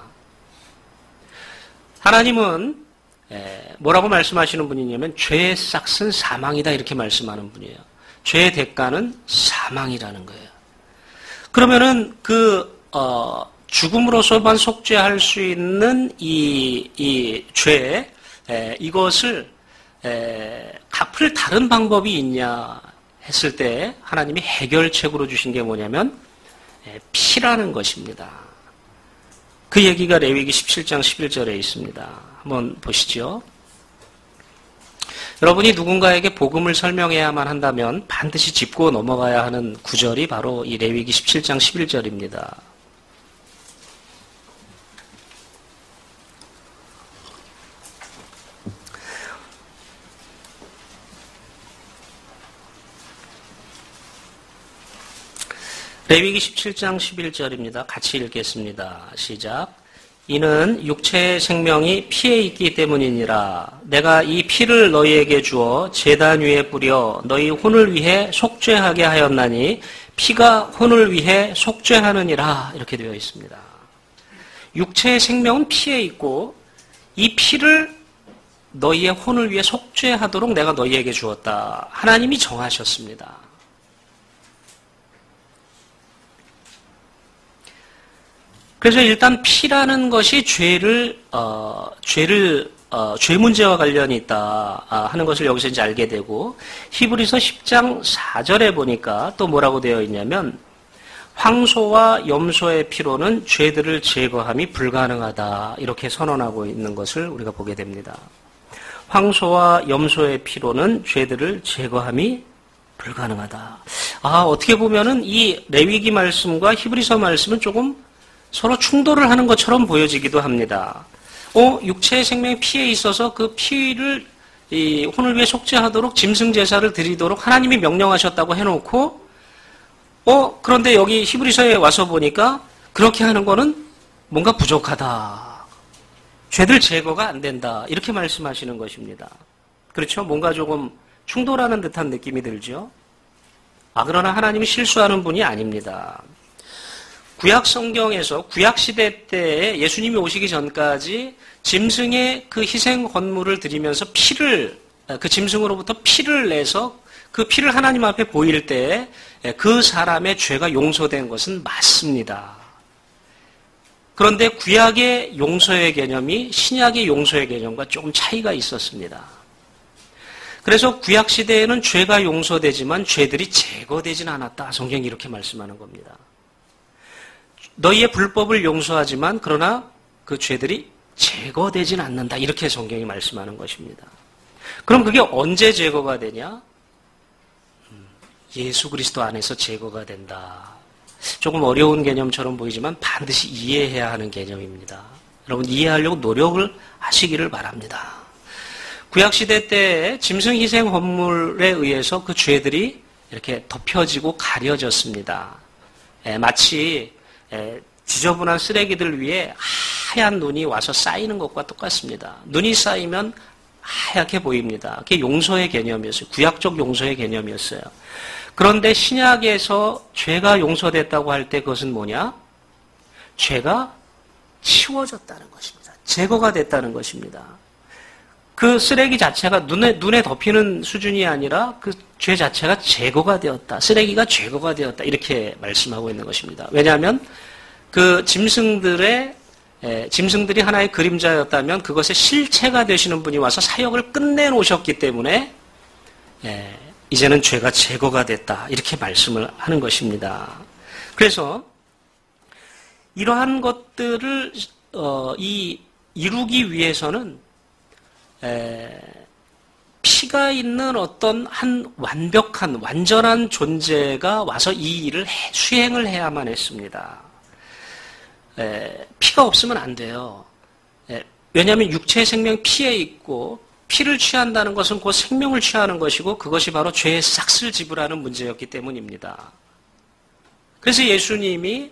하나님은 뭐라고 말씀하시는 분이냐면 죄의 싹은 사망이다 이렇게 말씀하는 분이에요. 죄의 대가는 사망이라는 거예요. 그러면은 그 어, 죽음으로서만 속죄할 수 있는 이, 이 죄, 에, 이것을 에, 갚을 다른 방법이 있냐 했을 때 하나님이 해결책으로 주신 게 뭐냐면 에, 피라는 것입니다. 그 얘기가 레위기 십칠 장 십일 절에 있습니다. 한번 보시죠. 여러분이 누군가에게 복음을 설명해야만 한다면 반드시 짚고 넘어가야 하는 구절이 바로 이 레위기 십칠 장 십일 절입니다. 레위기 십칠 장 십일 절입니다. 같이 읽겠습니다. 시작. 이는 육체의 생명이 피에 있기 때문이니라. 내가 이 피를 너희에게 주어 제단 위에 뿌려 너희 혼을 위해 속죄하게 하였나니 피가 혼을 위해 속죄하느니라. 이렇게 되어 있습니다. 육체의 생명은 피에 있고 이 피를 너희의 혼을 위해 속죄하도록 내가 너희에게 주었다. 하나님이 정하셨습니다. 그래서 일단 피라는 것이 죄를 어, 죄를 어, 죄 문제와 관련이 있다 하는 것을 여기서 이제 알게 되고 히브리서 십 장 사 절에 보니까 또 뭐라고 되어 있냐면 황소와 염소의 피로는 죄들을 제거함이 불가능하다 이렇게 선언하고 있는 것을 우리가 보게 됩니다. 황소와 염소의 피로는 죄들을 제거함이 불가능하다. 아 어떻게 보면은 이 레위기 말씀과 히브리서 말씀은 조금 서로 충돌을 하는 것처럼 보여지기도 합니다. 어, 육체의 생명이 피에 있어서 그 피를 이 혼을 위해 속죄하도록 짐승 제사를 드리도록 하나님이 명령하셨다고 해놓고, 어, 그런데 여기 히브리서에 와서 보니까 그렇게 하는 거는 뭔가 부족하다. 죄들 제거가 안 된다. 이렇게 말씀하시는 것입니다. 그렇죠? 뭔가 조금 충돌하는 듯한 느낌이 들죠? 아, 그러나 하나님이 실수하는 분이 아닙니다. 구약 성경에서 구약 시대 때에 예수님이 오시기 전까지 짐승의 그 희생 헌물을 드리면서 피를 그 짐승으로부터 피를 내서 그 피를 하나님 앞에 보일 때 그 사람의 죄가 용서된 것은 맞습니다. 그런데 구약의 용서의 개념이 신약의 용서의 개념과 조금 차이가 있었습니다. 그래서 구약 시대에는 죄가 용서되지만 죄들이 제거되지는 않았다. 성경이 이렇게 말씀하는 겁니다. 너희의 불법을 용서하지만 그러나 그 죄들이 제거되지는 않는다. 이렇게 성경이 말씀하는 것입니다. 그럼 그게 언제 제거가 되냐? 예수 그리스도 안에서 제거가 된다. 조금 어려운 개념처럼 보이지만 반드시 이해해야 하는 개념입니다. 여러분 이해하려고 노력을 하시기를 바랍니다. 구약시대 때 짐승 희생 헌물에 의해서 그 죄들이 이렇게 덮여지고 가려졌습니다. 에, 마치 에, 지저분한 쓰레기들 위에 하얀 눈이 와서 쌓이는 것과 똑같습니다. 눈이 쌓이면 하얗게 보입니다. 그게 용서의 개념이었어요. 구약적 용서의 개념이었어요. 그런데 신약에서 죄가 용서됐다고 할 때 그것은 뭐냐? 죄가 치워졌다는 것입니다. 제거가 됐다는 것입니다. 그 쓰레기 자체가 눈에, 눈에 덮이는 수준이 아니라 그 죄 자체가 제거가 되었다. 쓰레기가 제거가 되었다. 이렇게 말씀하고 있는 것입니다. 왜냐하면 그 짐승들의, 에, 짐승들이 하나의 그림자였다면 그것의 실체가 되시는 분이 와서 사역을 끝내놓으셨기 때문에 에, 이제는 죄가 제거가 됐다. 이렇게 말씀을 하는 것입니다. 그래서 이러한 것들을 어, 이, 이루기 위해서는 에, 피가 있는 어떤 한 완벽한 완전한 존재가 와서 이 일을 해, 수행을 해야만 했습니다. 에, 피가 없으면 안 돼요. 에, 왜냐하면 육체의 생명 피에 있고 피를 취한다는 것은 곧 생명을 취하는 것이고 그것이 바로 죄의 삭슬 지불하는 문제였기 때문입니다. 그래서 예수님이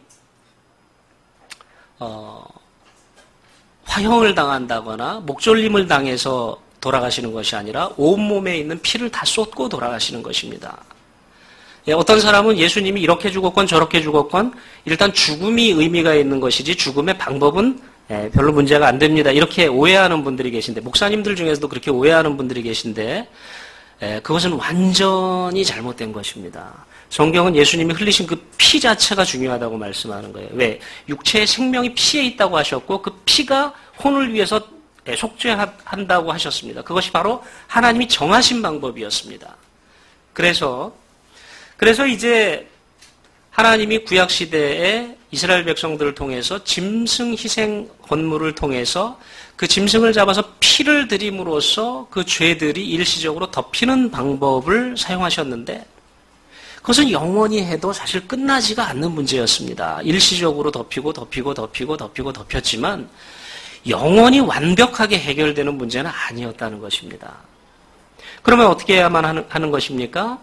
어, 화형을 당한다거나 목졸림을 당해서 돌아가시는 것이 아니라 온몸에 있는 피를 다 쏟고 돌아가시는 것입니다. 예, 어떤 사람은 예수님이 이렇게 죽었건 저렇게 죽었건 일단 죽음이 의미가 있는 것이지 죽음의 방법은 예, 별로 문제가 안 됩니다. 이렇게 오해하는 분들이 계신데 목사님들 중에서도 그렇게 오해하는 분들이 계신데 예, 그것은 완전히 잘못된 것입니다. 성경은 예수님이 흘리신 그 피 자체가 중요하다고 말씀하는 거예요. 왜? 육체의 생명이 피에 있다고 하셨고 그 피가 혼을 위해서 속죄한다고 하셨습니다. 그것이 바로 하나님이 정하신 방법이었습니다. 그래서 그래서 이제 하나님이 구약 시대에 이스라엘 백성들을 통해서 짐승 희생 헌물을 통해서 그 짐승을 잡아서 피를 드림으로써 그 죄들이 일시적으로 덮이는 방법을 사용하셨는데 그것은 영원히 해도 사실 끝나지가 않는 문제였습니다. 일시적으로 덮이고 덮이고 덮이고 덮이고 덮였지만 영원히 완벽하게 해결되는 문제는 아니었다는 것입니다. 그러면 어떻게 해야만 하는, 하는 것입니까?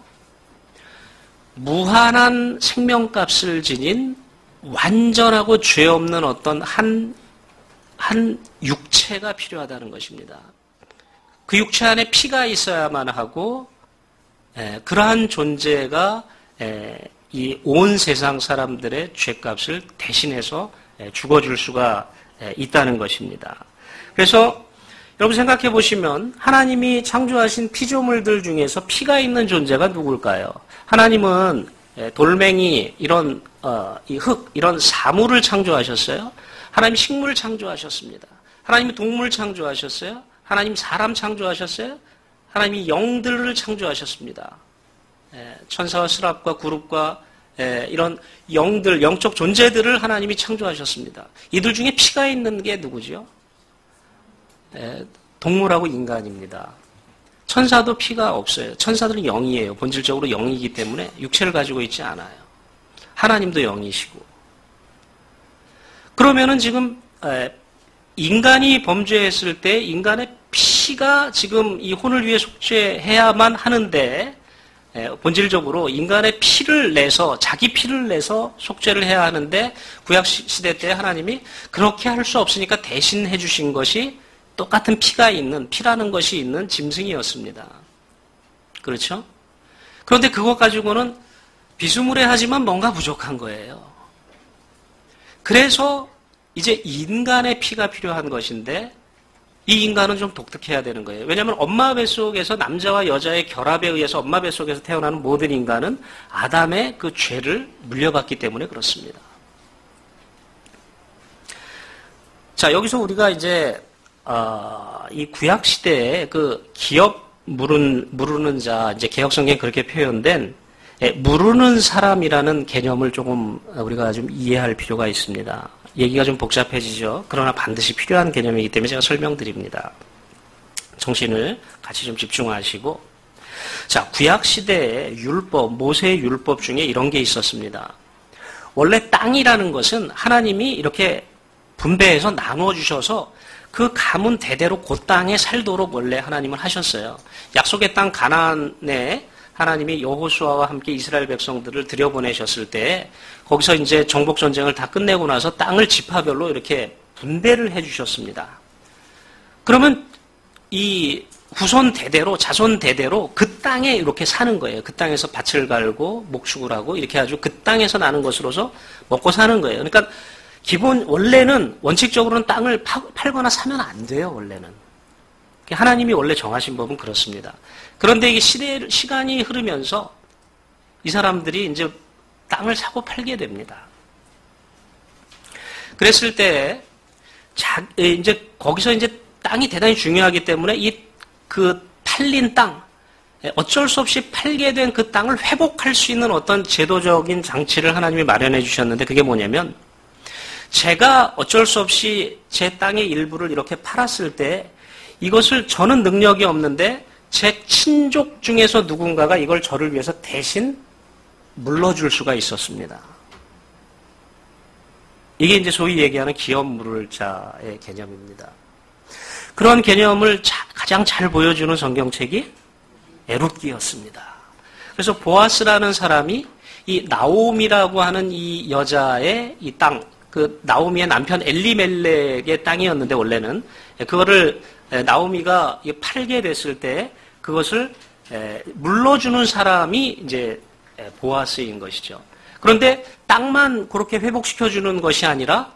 무한한 생명값을 지닌 완전하고 죄 없는 어떤 한, 한 육체가 필요하다는 것입니다. 그 육체 안에 피가 있어야만 하고, 에, 그러한 존재가 이 온 세상 사람들의 죄값을 대신해서 에, 죽어줄 수가 에, 있다는 것입니다. 그래서 여러분 생각해 보시면 하나님이 창조하신 피조물들 중에서 피가 있는 존재가 누굴까요? 하나님은 돌멩이 이런 어, 이 흙 이런 사물을 창조하셨어요. 하나님 식물을 창조하셨습니다. 하나님이 동물 창조하셨어요. 하나님 사람 창조하셨어요. 하나님이 영들을 창조하셨습니다. 천사와 스랍과 그룹과 이런 영들, 영적 존재들을 하나님이 창조하셨습니다. 이들 중에 피가 있는 게 누구죠? 동물하고 인간입니다. 천사도 피가 없어요. 천사들은 영이에요. 본질적으로 영이기 때문에 육체를 가지고 있지 않아요. 하나님도 영이시고. 그러면은 지금 인간이 범죄했을 때 인간의 피가 지금 이 혼을 위해 속죄해야만 하는데 본질적으로 인간의 피를 내서 자기 피를 내서 속죄를 해야 하는데 구약 시대 때 하나님이 그렇게 할 수 없으니까 대신 해주신 것이 똑같은 피가 있는 피라는 것이 있는 짐승이었습니다. 그렇죠? 그런데 그것 가지고는 비스무리하지만 뭔가 부족한 거예요. 그래서 이제 인간의 피가 필요한 것인데 이 인간은 좀 독특해야 되는 거예요. 왜냐하면 엄마 뱃속에서 남자와 여자의 결합에 의해서 엄마 뱃속에서 태어나는 모든 인간은 아담의 그 죄를 물려받기 때문에 그렇습니다. 자, 여기서 우리가 이제 어, 이 구약 시대에 그 기업 무르는, 무르는 자, 이제 개혁성경에 그렇게 표현된 예, 무르는 사람이라는 개념을 조금 우리가 좀 이해할 필요가 있습니다. 얘기가 좀 복잡해지죠. 그러나 반드시 필요한 개념이기 때문에 제가 설명드립니다. 정신을 같이 좀 집중하시고. 자, 구약 시대의 율법, 모세의 율법 중에 이런 게 있었습니다. 원래 땅이라는 것은 하나님이 이렇게 분배해서 나누어 주셔서 그 가문 대대로 그 땅에 살도록 원래 하나님은 하셨어요. 약속의 땅 가나안에 하나님이 여호수아와 함께 이스라엘 백성들을 들여보내셨을 때 거기서 이제 정복 전쟁을 다 끝내고 나서 땅을 지파별로 이렇게 분배를 해주셨습니다. 그러면 이 후손 대대로 자손 대대로 그 땅에 이렇게 사는 거예요. 그 땅에서 밭을 갈고 목축을 하고 이렇게 아주 그 땅에서 나는 것으로서 먹고 사는 거예요. 그러니까 기본 원래는 원칙적으로는 땅을 파, 팔거나 사면 안 돼요. 원래는 하나님이 원래 정하신 법은 그렇습니다. 그런데 이게 시대 시간이 흐르면서 이 사람들이 이제 땅을 사고 팔게 됩니다. 그랬을 때 자, 이제 거기서 이제 땅이 대단히 중요하기 때문에 이 그 팔린 땅, 어쩔 수 없이 팔게 된 그 땅을 회복할 수 있는 어떤 제도적인 장치를 하나님이 마련해 주셨는데 그게 뭐냐면 제가 어쩔 수 없이 제 땅의 일부를 이렇게 팔았을 때 이것을 저는 능력이 없는데 제 친족 중에서 누군가가 이걸 저를 위해서 대신 물러줄 수가 있었습니다. 이게 이제 소위 얘기하는 기업 물을 자의 개념입니다. 그런 개념을 자, 가장 잘 보여주는 성경책이 에룻기였습니다. 그래서 보아스라는 사람이 이 나오미라고 하는 이 여자의 이 땅, 그 나오미의 남편 엘리멜렉의 땅이었는데 원래는 그거를 나오미가 팔게 됐을 때 그것을 물러주는 사람이 이제 보아스인 것이죠. 그런데 땅만 그렇게 회복시켜주는 것이 아니라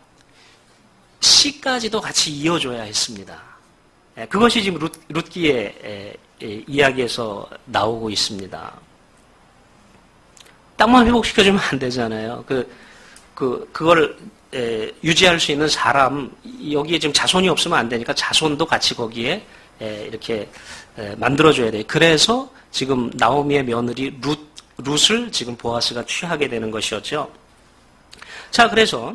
씨까지도 같이 이어줘야 했습니다. 그것이 지금 룻, 룻기의 이야기에서 나오고 있습니다. 땅만 회복시켜주면 안 되잖아요. 그, 그, 그걸 에, 유지할 수 있는 사람, 여기에 지금 자손이 없으면 안 되니까 자손도 같이 거기에 에, 이렇게 에, 만들어줘야 돼요. 그래서 지금 나오미의 며느리 룻, 룻을 지금 보아스가 취하게 되는 것이었죠. 자, 그래서,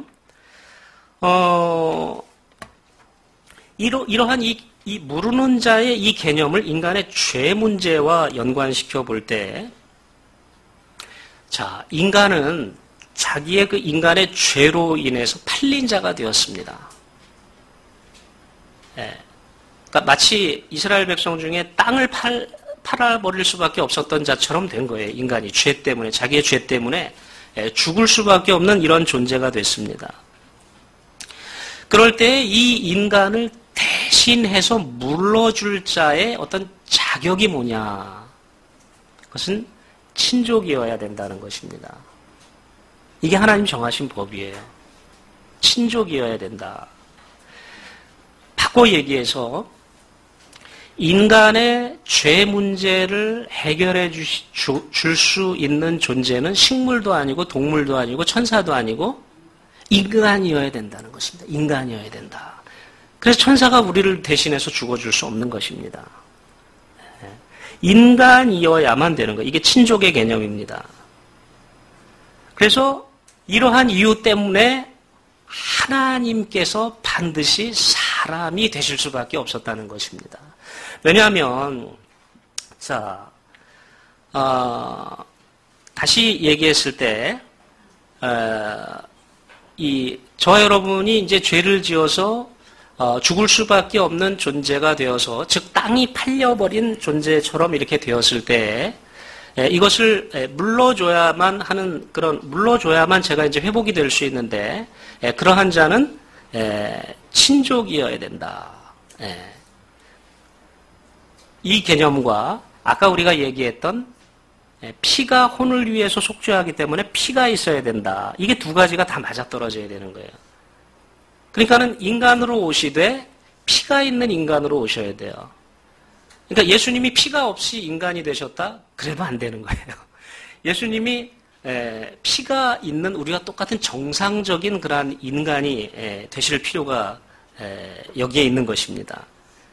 어, 이러, 이러한 이, 이 모르는 자의 이 개념을 인간의 죄 문제와 연관시켜 볼 때, 자, 인간은 자기의 그 인간의 죄로 인해서 팔린 자가 되었습니다. 예. 그러니까 마치 이스라엘 백성 중에 땅을 팔, 팔아버릴 수밖에 없었던 자처럼 된 거예요. 인간이 죄 때문에, 자기의 죄 때문에 죽을 수밖에 없는 이런 존재가 됐습니다. 그럴 때 이 인간을 대신해서 물러줄 자의 어떤 자격이 뭐냐? 그것은 친족이어야 된다는 것입니다. 이게 하나님 정하신 법이에요. 친족이어야 된다. 바꿔 얘기해서 인간의 죄 문제를 해결해 줄 수 있는 존재는 식물도 아니고 동물도 아니고 천사도 아니고 인간이어야 된다는 것입니다. 인간이어야 된다. 그래서 천사가 우리를 대신해서 죽어줄 수 없는 것입니다. 인간이어야만 되는 거예요. 이게 친족의 개념입니다. 그래서 이러한 이유 때문에 하나님께서 반드시 사람이 되실 수밖에 없었다는 것입니다. 왜냐하면 자, 어, 다시 얘기했을 때, 어, 이, 저 여러분이 이제 죄를 지어서 어, 죽을 수밖에 없는 존재가 되어서, 즉 땅이 팔려버린 존재처럼 이렇게 되었을 때, 에, 이것을 에, 물러줘야만 하는 그런 물러줘야만 제가 이제 회복이 될 수 있는데, 에, 그러한 자는 에, 친족이어야 된다. 에. 이 개념과 아까 우리가 얘기했던 피가 혼을 위해서 속죄하기 때문에 피가 있어야 된다. 이게 두 가지가 다 맞아떨어져야 되는 거예요. 그러니까는 인간으로 오시되 피가 있는 인간으로 오셔야 돼요. 그러니까 예수님이 피가 없이 인간이 되셨다? 그래도 안 되는 거예요. 예수님이 피가 있는 우리가 똑같은 정상적인 그러한 인간이 되실 필요가 여기에 있는 것입니다.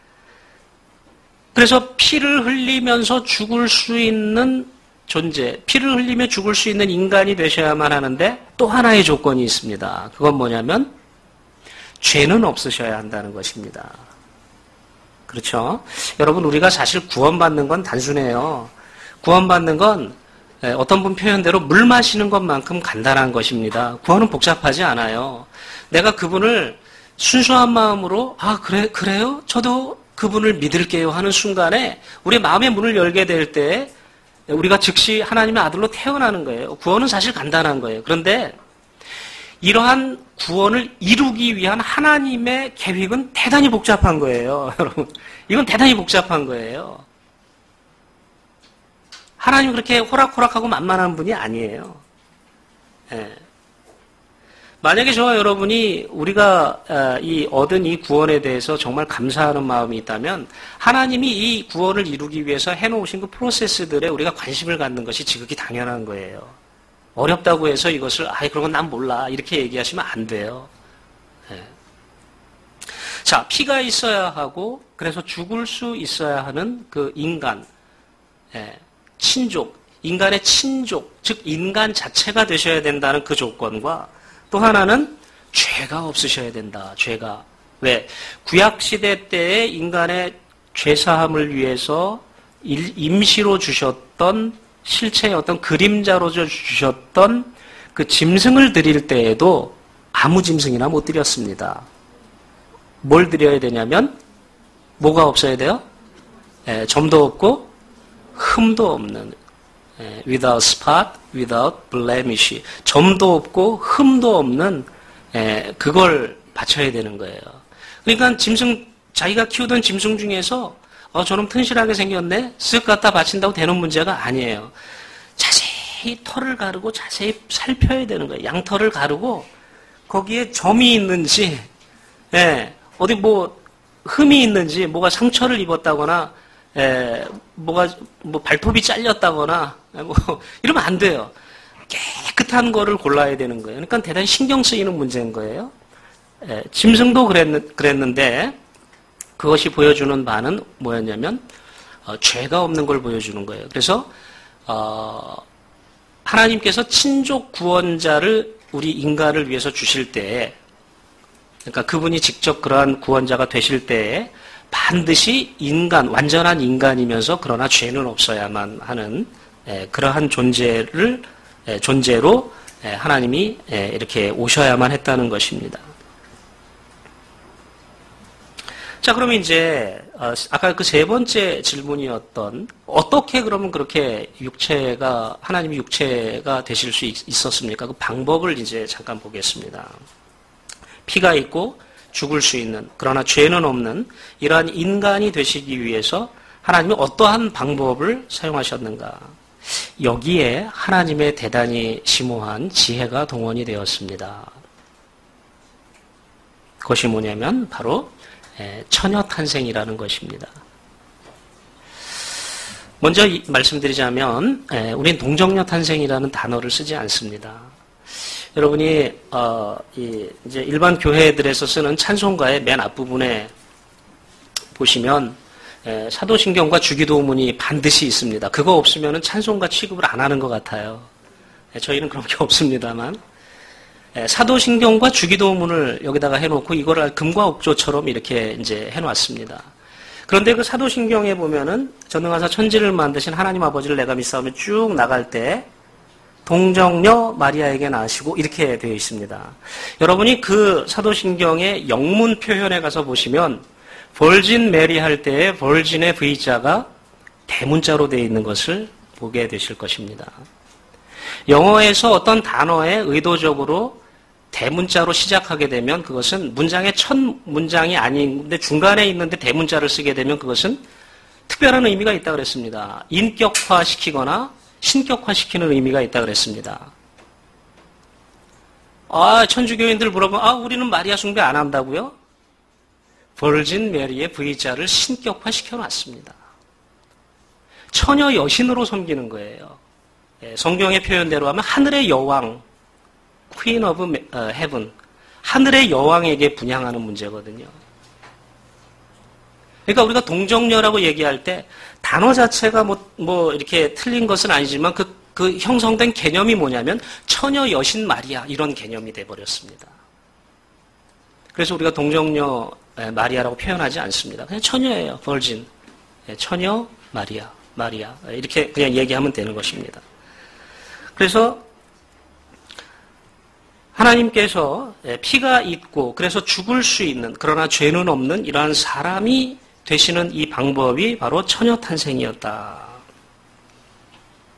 그래서 피를 흘리면서 죽을 수 있는 존재, 피를 흘리며 죽을 수 있는 인간이 되셔야만 하는데 또 하나의 조건이 있습니다. 그건 뭐냐면 죄는 없으셔야 한다는 것입니다. 그렇죠? 여러분, 우리가 사실 구원받는 건 단순해요. 구원받는 건 어떤 분 표현대로 물 마시는 것만큼 간단한 것입니다. 구원은 복잡하지 않아요. 내가 그분을 순수한 마음으로 아 그래 그래요? 저도 그분을 믿을게요 하는 순간에 우리 마음의 문을 열게 될 때 우리가 즉시 하나님의 아들로 태어나는 거예요. 구원은 사실 간단한 거예요. 그런데 이러한 구원을 이루기 위한 하나님의 계획은 대단히 복잡한 거예요. 여러분, 이건 대단히 복잡한 거예요. 하나님 그렇게 호락호락하고 만만한 분이 아니에요. 예. 만약에 저와 여러분이 우리가 이 얻은 이 구원에 대해서 정말 감사하는 마음이 있다면 하나님이 이 구원을 이루기 위해서 해놓으신 그 프로세스들에 우리가 관심을 갖는 것이 지극히 당연한 거예요. 어렵다고 해서 이것을 아이 그런 건 난 몰라 이렇게 얘기하시면 안 돼요. 예. 자, 피가 있어야 하고 그래서 죽을 수 있어야 하는 그 인간, 예. 친족, 인간의 친족, 즉 인간 자체가 되셔야 된다는 그 조건과 또 하나는 죄가 없으셔야 된다. 죄가. 왜? 구약시대 때에 인간의 죄사함을 위해서 임시로 주셨던 실체의 어떤 그림자로 주셨던 그 짐승을 드릴 때에도 아무 짐승이나 못 드렸습니다. 뭘 드려야 되냐면 뭐가 없어야 돼요? 에, 점도 없고 흠도 없는 에, without spot, without blemish. 점도 없고 흠도 없는 에, 그걸 바쳐야 되는 거예요. 그러니까 짐승 자기가 키우던 짐승 중에서 어, 저놈 튼실하게 생겼네? 쓱 갖다 바친다고 되는 문제가 아니에요. 자세히 털을 가르고 자세히 살펴야 되는 거예요. 양털을 가르고 거기에 점이 있는지, 예, 어디 뭐 흠이 있는지, 뭐가 상처를 입었다거나, 예, 뭐가 뭐 발톱이 잘렸다거나, 뭐 이러면 안 돼요. 깨끗한 거를 골라야 되는 거예요. 그러니까 대단히 신경 쓰이는 문제인 거예요. 예, 짐승도 그랬, 그랬는데. 그것이 보여주는 바는 뭐였냐면 어, 죄가 없는 걸 보여주는 거예요. 그래서 어, 하나님께서 친족 구원자를 우리 인간을 위해서 주실 때에 그러니까 그분이 직접 그러한 구원자가 되실 때에 반드시 인간, 완전한 인간이면서 그러나 죄는 없어야만 하는 에, 그러한 존재를 에, 존재로 에, 하나님이 에, 이렇게 오셔야만 했다는 것입니다. 자, 그러면 이제 아까 그 세 번째 질문이었던 어떻게 그러면 그렇게 육체가 하나님의 육체가 되실 수 있었습니까? 그 방법을 이제 잠깐 보겠습니다. 피가 있고 죽을 수 있는 그러나 죄는 없는 이러한 인간이 되시기 위해서 하나님이 어떠한 방법을 사용하셨는가? 여기에 하나님의 대단히 심오한 지혜가 동원이 되었습니다. 그것이 뭐냐면 바로 처녀 탄생이라는 것입니다. 먼저 말씀드리자면 우리는 동정녀 탄생이라는 단어를 쓰지 않습니다. 여러분이 어, 이, 이제 일반 교회들에서 쓰는 찬송가의 맨 앞부분에 보시면 에, 사도신경과 주기도문이 반드시 있습니다. 그거 없으면 찬송가 취급을 안 하는 것 같아요. 에, 저희는 그런 게 없습니다만. 사도신경과 주기도문을 여기다가 해놓고 이거를 금과 옥조처럼 이렇게 이제 해놨습니다. 그런데 그 사도신경에 보면은 전능하사 천지를 만드신 하나님 아버지를 내가 믿사오며 쭉 나갈 때 동정녀 마리아에게 낳으시고 이렇게 되어 있습니다. 여러분이 그 사도신경의 영문 표현에 가서 보시면 벌진 메리 할 때에 벌진의 V자가 대문자로 되어 있는 것을 보게 되실 것입니다. 영어에서 어떤 단어에 의도적으로 대문자로 시작하게 되면 그것은 문장의 첫 문장이 아닌데 중간에 있는데 대문자를 쓰게 되면 그것은 특별한 의미가 있다고 그랬습니다. 인격화시키거나 신격화시키는 의미가 있다고 그랬습니다. 아, 천주교인들 물어보면 아, 우리는 마리아 숭배 안 한다고요? 버진 메리의 V자를 신격화시켜 놨습니다. 처녀 여신으로 섬기는 거예요. 성경의 표현대로 하면 하늘의 여왕, Queen of Heaven, 하늘의 여왕에게 분향하는 문제거든요. 그러니까 우리가 동정녀라고 얘기할 때 단어 자체가 뭐, 뭐 이렇게 틀린 것은 아니지만 그, 그 형성된 개념이 뭐냐면 처녀 여신 마리아 이런 개념이 돼버렸습니다. 그래서 우리가 동정녀 마리아라고 표현하지 않습니다. 그냥 처녀예요. 벌진. 처녀 마리아, 마리아 이렇게 그냥 얘기하면 되는 것입니다. 그래서 하나님께서 피가 있고 그래서 죽을 수 있는 그러나 죄는 없는 이러한 사람이 되시는 이 방법이 바로 처녀 탄생이었다.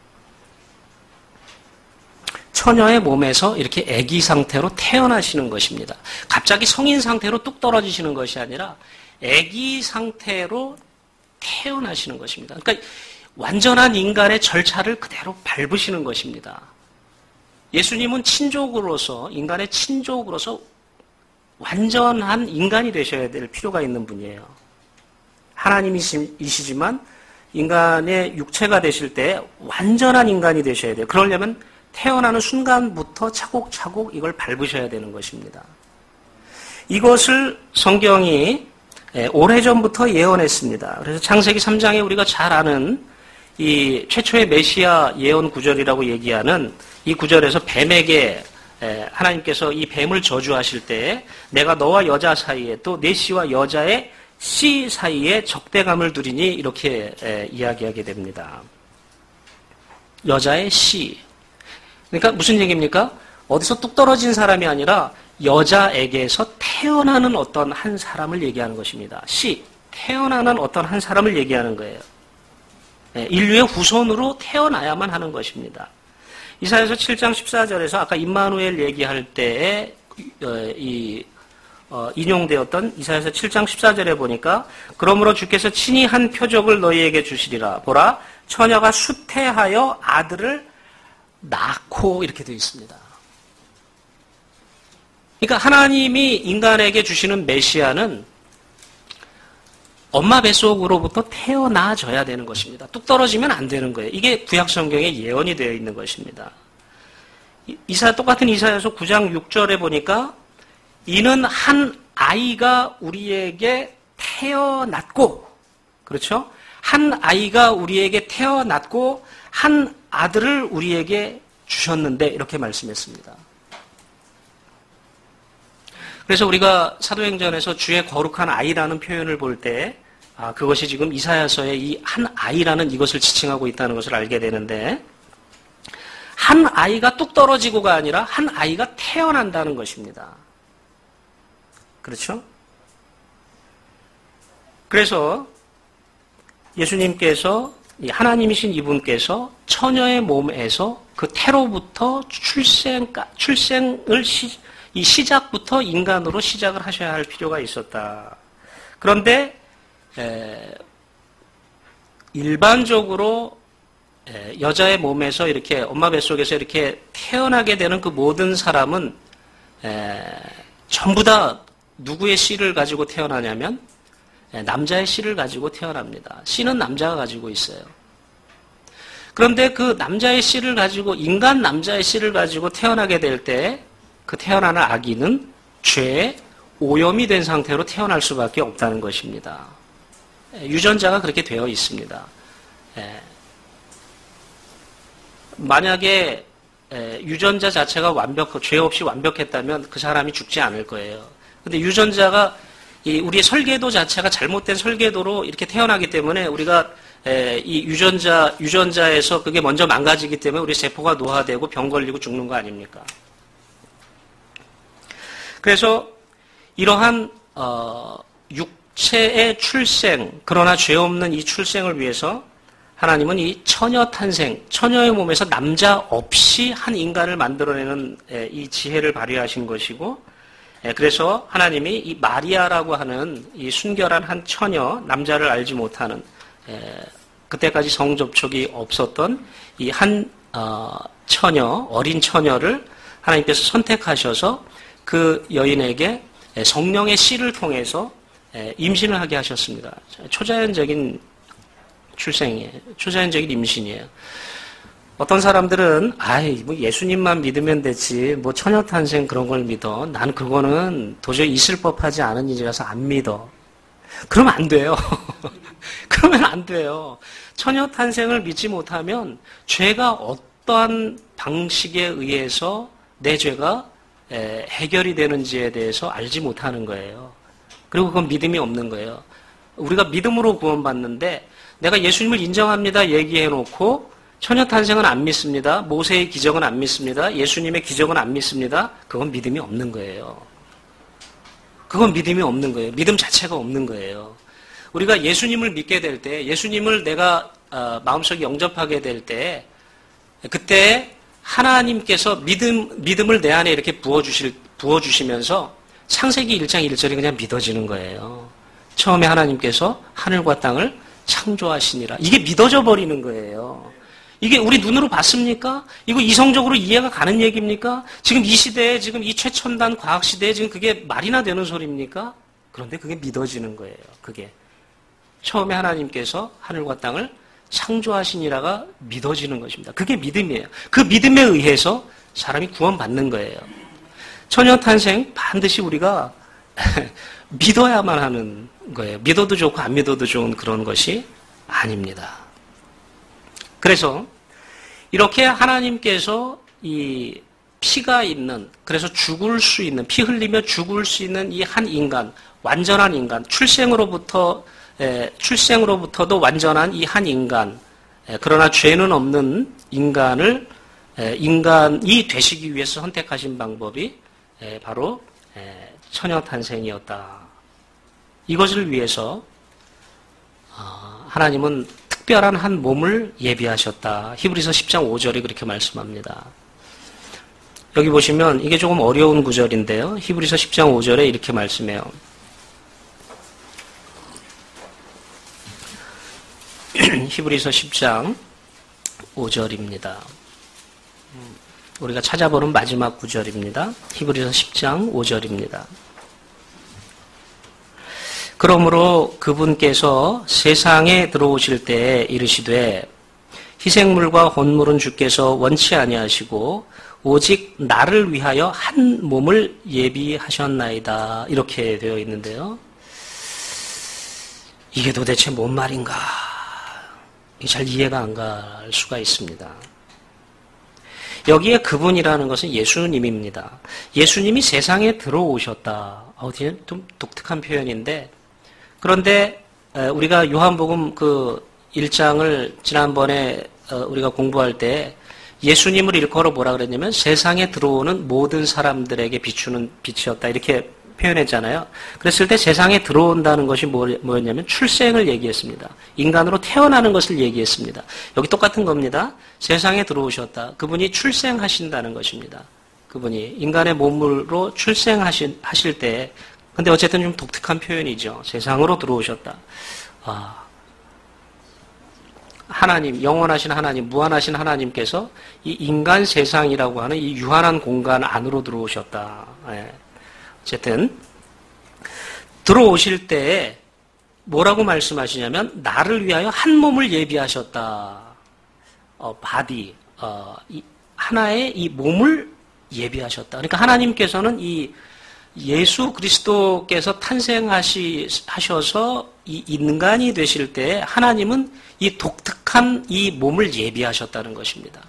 처녀의 몸에서 이렇게 아기 상태로 태어나시는 것입니다. 갑자기 성인 상태로 뚝 떨어지시는 것이 아니라 아기 상태로 태어나시는 것입니다. 그러니까 완전한 인간의 절차를 그대로 밟으시는 것입니다. 예수님은 친족으로서, 인간의 친족으로서 완전한 인간이 되셔야 될 필요가 있는 분이에요. 하나님이시지만 인간의 육체가 되실 때 완전한 인간이 되셔야 돼요. 그러려면 태어나는 순간부터 차곡차곡 이걸 밟으셔야 되는 것입니다. 이것을 성경이 오래전부터 예언했습니다. 그래서 창세기 삼 장에 우리가 잘 아는 이 최초의 메시아 예언 구절이라고 얘기하는 이 구절에서 뱀에게 하나님께서 이 뱀을 저주하실 때 내가 너와 여자 사이에 또 내 씨와 여자의 씨 사이에 적대감을 두리니 이렇게 이야기하게 됩니다. 여자의 씨. 그러니까 무슨 얘기입니까? 어디서 뚝 떨어진 사람이 아니라 여자에게서 태어나는 어떤 한 사람을 얘기하는 것입니다. 씨. 태어나는 어떤 한 사람을 얘기하는 거예요. 인류의 후손으로 태어나야만 하는 것입니다. 이사야서 칠 장 십사 절에서 아까 임마누엘 얘기할 때에 이 어, 인용되었던 이사야서 칠 장 십사 절에 보니까 그러므로 주께서 친히 한 표적을 너희에게 주시리라. 보라, 처녀가 수태하여 아들을 낳고 이렇게 되어 있습니다. 그러니까 하나님이 인간에게 주시는 메시아는 엄마 뱃속으로부터 태어나져야 되는 것입니다. 뚝 떨어지면 안 되는 거예요. 이게 구약 성경에 예언이 되어 있는 것입니다. 이사 똑같은 이사야서 구 장 육 절에 보니까 이는 한 아이가 우리에게 태어났고, 그렇죠? 한 아이가 우리에게 태어났고 한 아들을 우리에게 주셨는데 이렇게 말씀했습니다. 그래서 우리가 사도행전에서 주의 거룩한 아이라는 표현을 볼 때 아, 그것이 지금 이사야서의 이 한 아이라는 이것을 지칭하고 있다는 것을 알게 되는데 한 아이가 뚝 떨어지고가 아니라 한 아이가 태어난다는 것입니다. 그렇죠? 그래서 예수님께서 하나님이신 이분께서 처녀의 몸에서 그 태로부터 출생, 출생을 시, 이 시작부터 인간으로 시작을 하셔야 할 필요가 있었다. 그런데 에, 일반적으로 에, 여자의 몸에서 이렇게 엄마 뱃속에서 이렇게 태어나게 되는 그 모든 사람은 에, 전부 다 누구의 씨를 가지고 태어나냐면 에, 남자의 씨를 가지고 태어납니다. 씨는 남자가 가지고 있어요. 그런데 그 남자의 씨를 가지고 인간 남자의 씨를 가지고 태어나게 될 때 그 태어나는 아기는 죄에 오염이 된 상태로 태어날 수밖에 없다는 것입니다. 유전자가 그렇게 되어 있습니다. 만약에 유전자 자체가 완벽, 죄 없이 완벽했다면 그 사람이 죽지 않을 거예요. 근데 유전자가 우리의 설계도 자체가 잘못된 설계도로 이렇게 태어나기 때문에 우리가 이 유전자, 유전자에서 그게 먼저 망가지기 때문에 우리 세포가 노화되고 병 걸리고 죽는 거 아닙니까? 그래서 이러한 어, 육체의 출생, 그러나 죄 없는 이 출생을 위해서 하나님은 이 처녀 탄생, 처녀의 몸에서 남자 없이 한 인간을 만들어내는 이 지혜를 발휘하신 것이고, 그래서 하나님이 이 마리아라고 하는 이 순결한 한 처녀, 남자를 알지 못하는, 그때까지 성접촉이 없었던 이 한 처녀, 어린 처녀를 하나님께서 선택하셔서 그 여인에게 성령의 씨를 통해서 임신을 하게 하셨습니다. 초자연적인 출생이에요. 초자연적인 임신이에요. 어떤 사람들은 아이 뭐 예수님만 믿으면 되지 뭐 처녀탄생 그런 걸 믿어. 난 그거는 도저히 있을 법하지 않은 일이라서 안 믿어. 그러면 안 돼요. 그러면 안 돼요. 처녀탄생을 믿지 못하면 죄가 어떠한 방식에 의해서 내 죄가 해결이 되는지에 대해서 알지 못하는 거예요. 그리고 그건 믿음이 없는 거예요. 우리가 믿음으로 구원받는데 내가 예수님을 인정합니다 얘기해놓고 처녀탄생은 안 믿습니다. 모세의 기적은 안 믿습니다. 예수님의 기적은 안 믿습니다. 그건 믿음이 없는 거예요. 그건 믿음이 없는 거예요. 믿음 자체가 없는 거예요. 우리가 예수님을 믿게 될 때, 예수님을 내가 마음속에 영접하게 될 때, 그때 하나님께서 믿음, 믿음을 내 안에 이렇게 부어주실, 부어주시면서 창세기 일 장 일 절이 그냥 믿어지는 거예요. 처음에 하나님께서 하늘과 땅을 창조하시니라. 이게 믿어져 버리는 거예요. 이게 우리 눈으로 봤습니까? 이거 이성적으로 이해가 가는 얘기입니까? 지금 이 시대에, 지금 이 최첨단 과학 시대에 지금 그게 말이나 되는 소리입니까? 그런데 그게 믿어지는 거예요. 그게. 처음에 하나님께서 하늘과 땅을 창조하시니라가 믿어지는 것입니다. 그게 믿음이에요. 그 믿음에 의해서 사람이 구원받는 거예요. 처녀탄생 반드시 우리가 믿어야만 하는 거예요. 믿어도 좋고 안 믿어도 좋은 그런 것이 아닙니다. 그래서 이렇게 하나님께서 이 피가 있는, 그래서 죽을 수 있는, 피 흘리며 죽을 수 있는 이 한 인간, 완전한 인간, 출생으로부터 에, 출생으로부터도 완전한 이 한 인간, 에, 그러나 죄는 없는 인간을 에, 인간이 되시기 위해서 선택하신 방법이 에, 바로 에, 처녀탄생이었다. 이것을 위해서 어, 하나님은 특별한 한 몸을 예비하셨다. 히브리서 십 장 오 절이 그렇게 말씀합니다. 여기 보시면 이게 조금 어려운 구절인데요. 히브리서 십 장 오 절에 이렇게 말씀해요. 히브리서 십 장 오 절입니다. 우리가 찾아보는 마지막 구절입니다. 히브리서 십 장 오 절입니다. 그러므로 그분께서 세상에 들어오실 때에 이르시되 희생물과 혼물은 주께서 원치 아니하시고 오직 나를 위하여 한 몸을 예비하셨나이다. 이렇게 되어 있는데요. 이게 도대체 뭔 말인가? 잘 이해가 안 갈 수가 있습니다. 여기에 그분이라는 것은 예수님입니다. 예수님이 세상에 들어오셨다. 어디 좀 독특한 표현인데, 그런데 우리가 요한복음 그 일 장을 지난번에 우리가 공부할 때 예수님을 일컬어 뭐라 그랬냐면 세상에 들어오는 모든 사람들에게 비추는 빛이었다. 이렇게 표현했잖아요. 그랬을 때 세상에 들어온다는 것이 뭐였냐면 출생을 얘기했습니다. 인간으로 태어나는 것을 얘기했습니다. 여기 똑같은 겁니다. 세상에 들어오셨다. 그분이 출생하신다는 것입니다. 그분이 인간의 몸으로 출생하실 하실 때, 근데 어쨌든 좀 독특한 표현이죠. 세상으로 들어오셨다. 아, 하나님, 영원하신 하나님, 무한하신 하나님께서 이 인간 세상이라고 하는 이 유한한 공간 안으로 들어오셨다. 예. 어쨌든 들어오실 때에 뭐라고 말씀하시냐면 나를 위하여 한 몸을 예비하셨다. 어, 바디, 어, 이 하나의 이 몸을 예비하셨다. 그러니까 하나님께서는 이 예수 그리스도께서 탄생하셔서 이 인간이 되실 때 하나님은 이 독특한 이 몸을 예비하셨다는 것입니다.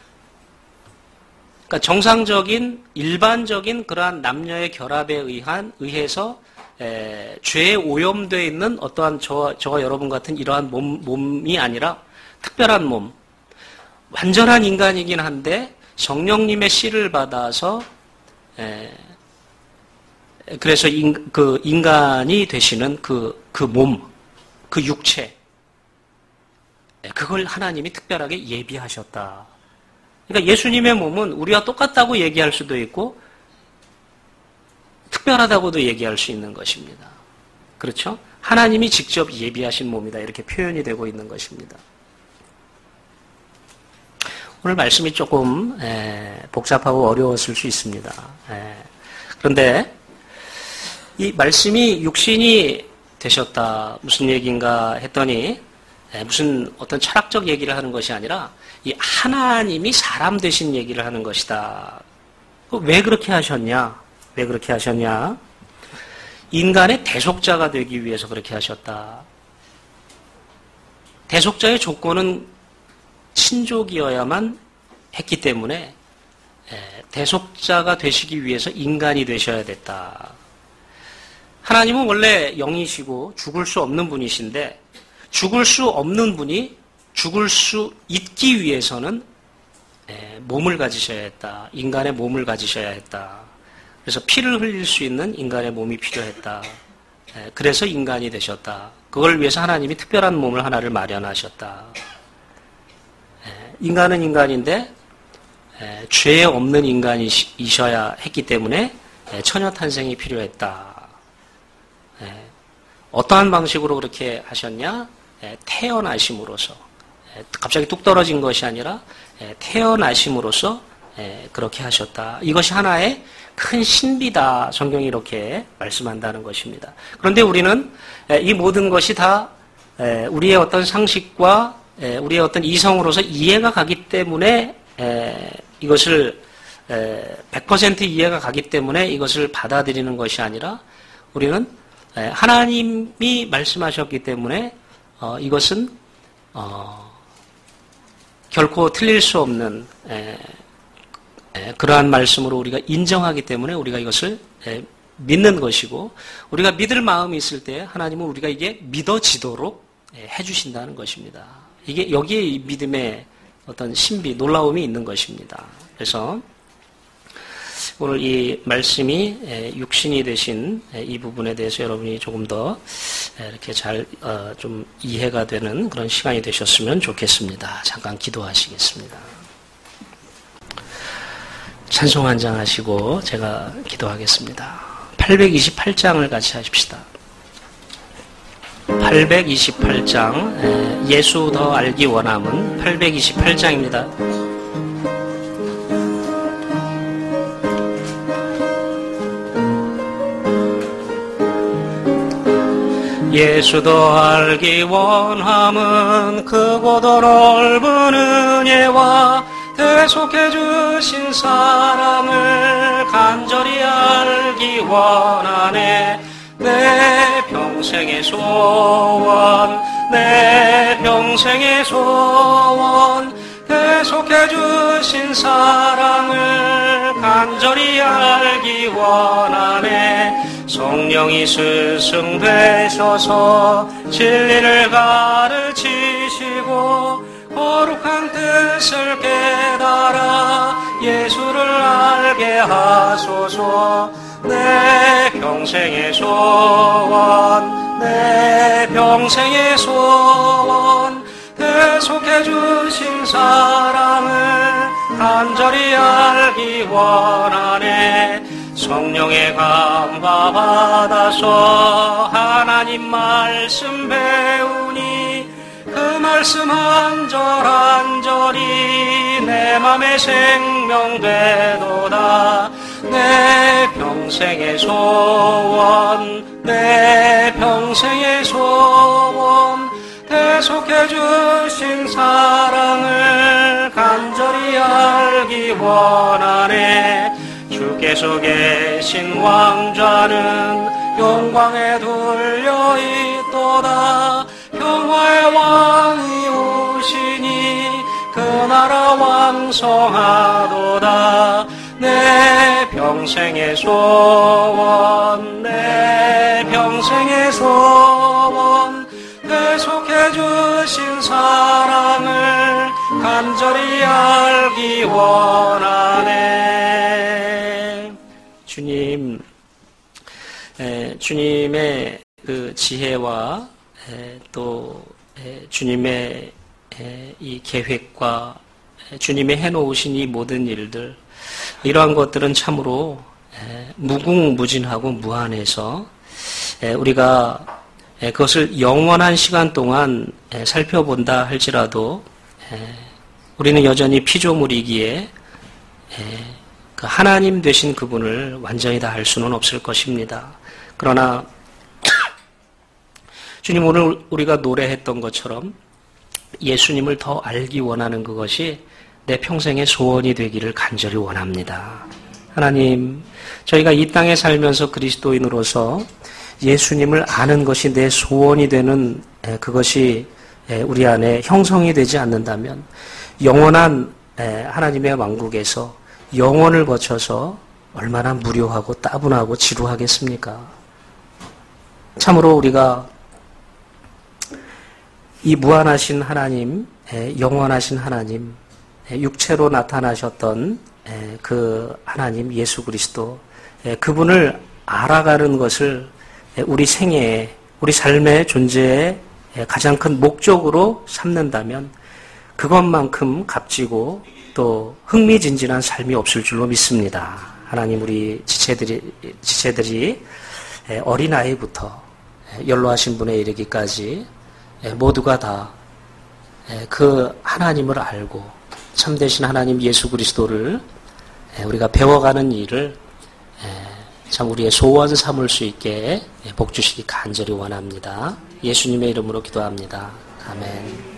그러니까 정상적인 일반적인 그러한 남녀의 결합에 의한 의해서 에, 죄에 오염되어 있는 어떠한 저, 저와 여러분 같은 이러한 몸, 몸이 아니라 특별한 몸, 완전한 인간이긴 한데 성령님의 씨를 받아서 에, 그래서 인, 그 인간이 되시는 그, 그 몸, 그 육체, 그걸 하나님이 특별하게 예비하셨다. 그러니까 예수님의 몸은 우리와 똑같다고 얘기할 수도 있고 특별하다고도 얘기할 수 있는 것입니다. 그렇죠? 하나님이 직접 예비하신 몸이다. 이렇게 표현이 되고 있는 것입니다. 오늘 말씀이 조금 에, 복잡하고 어려웠을 수 있습니다. 에, 그런데 이 말씀이 육신이 되셨다. 무슨 얘기인가 했더니 에, 무슨 어떤 철학적 얘기를 하는 것이 아니라 이 하나님이 사람 되신 얘기를 하는 것이다. 왜 그렇게 하셨냐? 왜 그렇게 하셨냐? 인간의 대속자가 되기 위해서 그렇게 하셨다. 대속자의 조건은 친족이어야만 했기 때문에 대속자가 되시기 위해서 인간이 되셔야 됐다. 하나님은 원래 영이시고 죽을 수 없는 분이신데 죽을 수 없는 분이 죽을 수 있기 위해서는 몸을 가지셔야 했다. 인간의 몸을 가지셔야 했다. 그래서 피를 흘릴 수 있는 인간의 몸이 필요했다. 그래서 인간이 되셨다. 그걸 위해서 하나님이 특별한 몸을 하나를 마련하셨다. 인간은 인간인데 죄 없는 인간이셔야 했기 때문에 처녀 탄생이 필요했다. 어떠한 방식으로 그렇게 하셨냐? 태어나심으로써. 갑자기 뚝 떨어진 것이 아니라 태어나심으로써 그렇게 하셨다. 이것이 하나의 큰 신비다. 성경이 이렇게 말씀한다는 것입니다. 그런데 우리는 이 모든 것이 다 우리의 어떤 상식과 우리의 어떤 이성으로서 이해가 가기 때문에 이것을 백 퍼센트 이해가 가기 때문에 이것을 받아들이는 것이 아니라 우리는 하나님이 말씀하셨기 때문에 이것은 결코 틀릴 수 없는 그러한 말씀으로 우리가 인정하기 때문에 우리가 이것을 믿는 것이고, 우리가 믿을 마음이 있을 때 하나님은 우리가 이게 믿어지도록 해주신다는 것입니다. 이게 여기에 이 믿음의 어떤 신비, 놀라움이 있는 것입니다. 그래서 오늘 이 말씀이 육신이 되신 이 부분에 대해서 여러분이 조금 더 이렇게 잘 좀 이해가 되는 그런 시간이 되셨으면 좋겠습니다. 잠깐 기도하시겠습니다. 찬송 한 장 하시고 제가 기도하겠습니다. 팔백이십팔 장을 같이 하십시다. 팔백이십팔 장, 예수 더 알기 원함은 팔백이십팔 장입니다. 예수 더 알기 원함은 크고도 넓은 은혜와 대속해 주신 사랑을 간절히 알기 원하네. 내 평생의 소원, 내 평생의 소원, 대속해 주신 사랑을 간절히 알기 원하네. 성령이 스승되셔서 진리를 가르치시고 거룩한 뜻을 깨달아 예수를 알게 하소서. 내 평생의 소원, 내 평생의 소원, 대속해 주신 사랑을 간절히 알기 원하네. 성령의 감화 받아서 하나님 말씀 배우니 그 말씀 한 절 한 절이 내 맘의 생명 되도다. 내 평생의 소원, 내 평생의 소원, 대속해 주신 사랑을 간절히 알기 원하네. 주께서 계신 왕좌는 영광에 둘려 있도다. 평화의 왕이 오시니 그 나라 왕성하도다. 내 평생의 소원, 내 평생의 소원, 대속해 주신 사랑을 간절히 알기 원하네. 주님, 에, 주님의 그 지혜와 에, 또 에, 주님의 에, 이 계획과 에, 주님의 해놓으신 이 모든 일들, 이러한 것들은 참으로 에, 무궁무진하고 무한해서 에, 우리가 에, 그것을 영원한 시간 동안 에, 살펴본다 할지라도 에, 우리는 여전히 피조물이기에 에, 그 하나님 되신 그분을 완전히 다 알 수는 없을 것입니다. 그러나 주님, 오늘 우리가 노래했던 것처럼 예수님을 더 알기 원하는 그것이 내 평생의 소원이 되기를 간절히 원합니다. 하나님, 저희가 이 땅에 살면서 그리스도인으로서 예수님을 아는 것이 내 소원이 되는 그것이 우리 안에 형성이 되지 않는다면 영원한 하나님의 왕국에서 영원을 거쳐서 얼마나 무료하고 따분하고 지루하겠습니까? 참으로 우리가 이 무한하신 하나님, 영원하신 하나님, 육체로 나타나셨던 그 하나님 예수 그리스도, 그분을 알아가는 것을 우리 생애에, 우리 삶의 존재의 가장 큰 목적으로 삼는다면 그것만큼 값지고 또 흥미진진한 삶이 없을 줄로 믿습니다. 하나님 우리 지체들이, 지체들이 어린아이부터 연로하신 분에 이르기까지 모두가 다 그 하나님을 알고 참되신 하나님 예수 그리스도를 우리가 배워가는 일을 참 우리의 소원 삼을 수 있게 복 주시기 간절히 원합니다. 예수님의 이름으로 기도합니다. 아멘.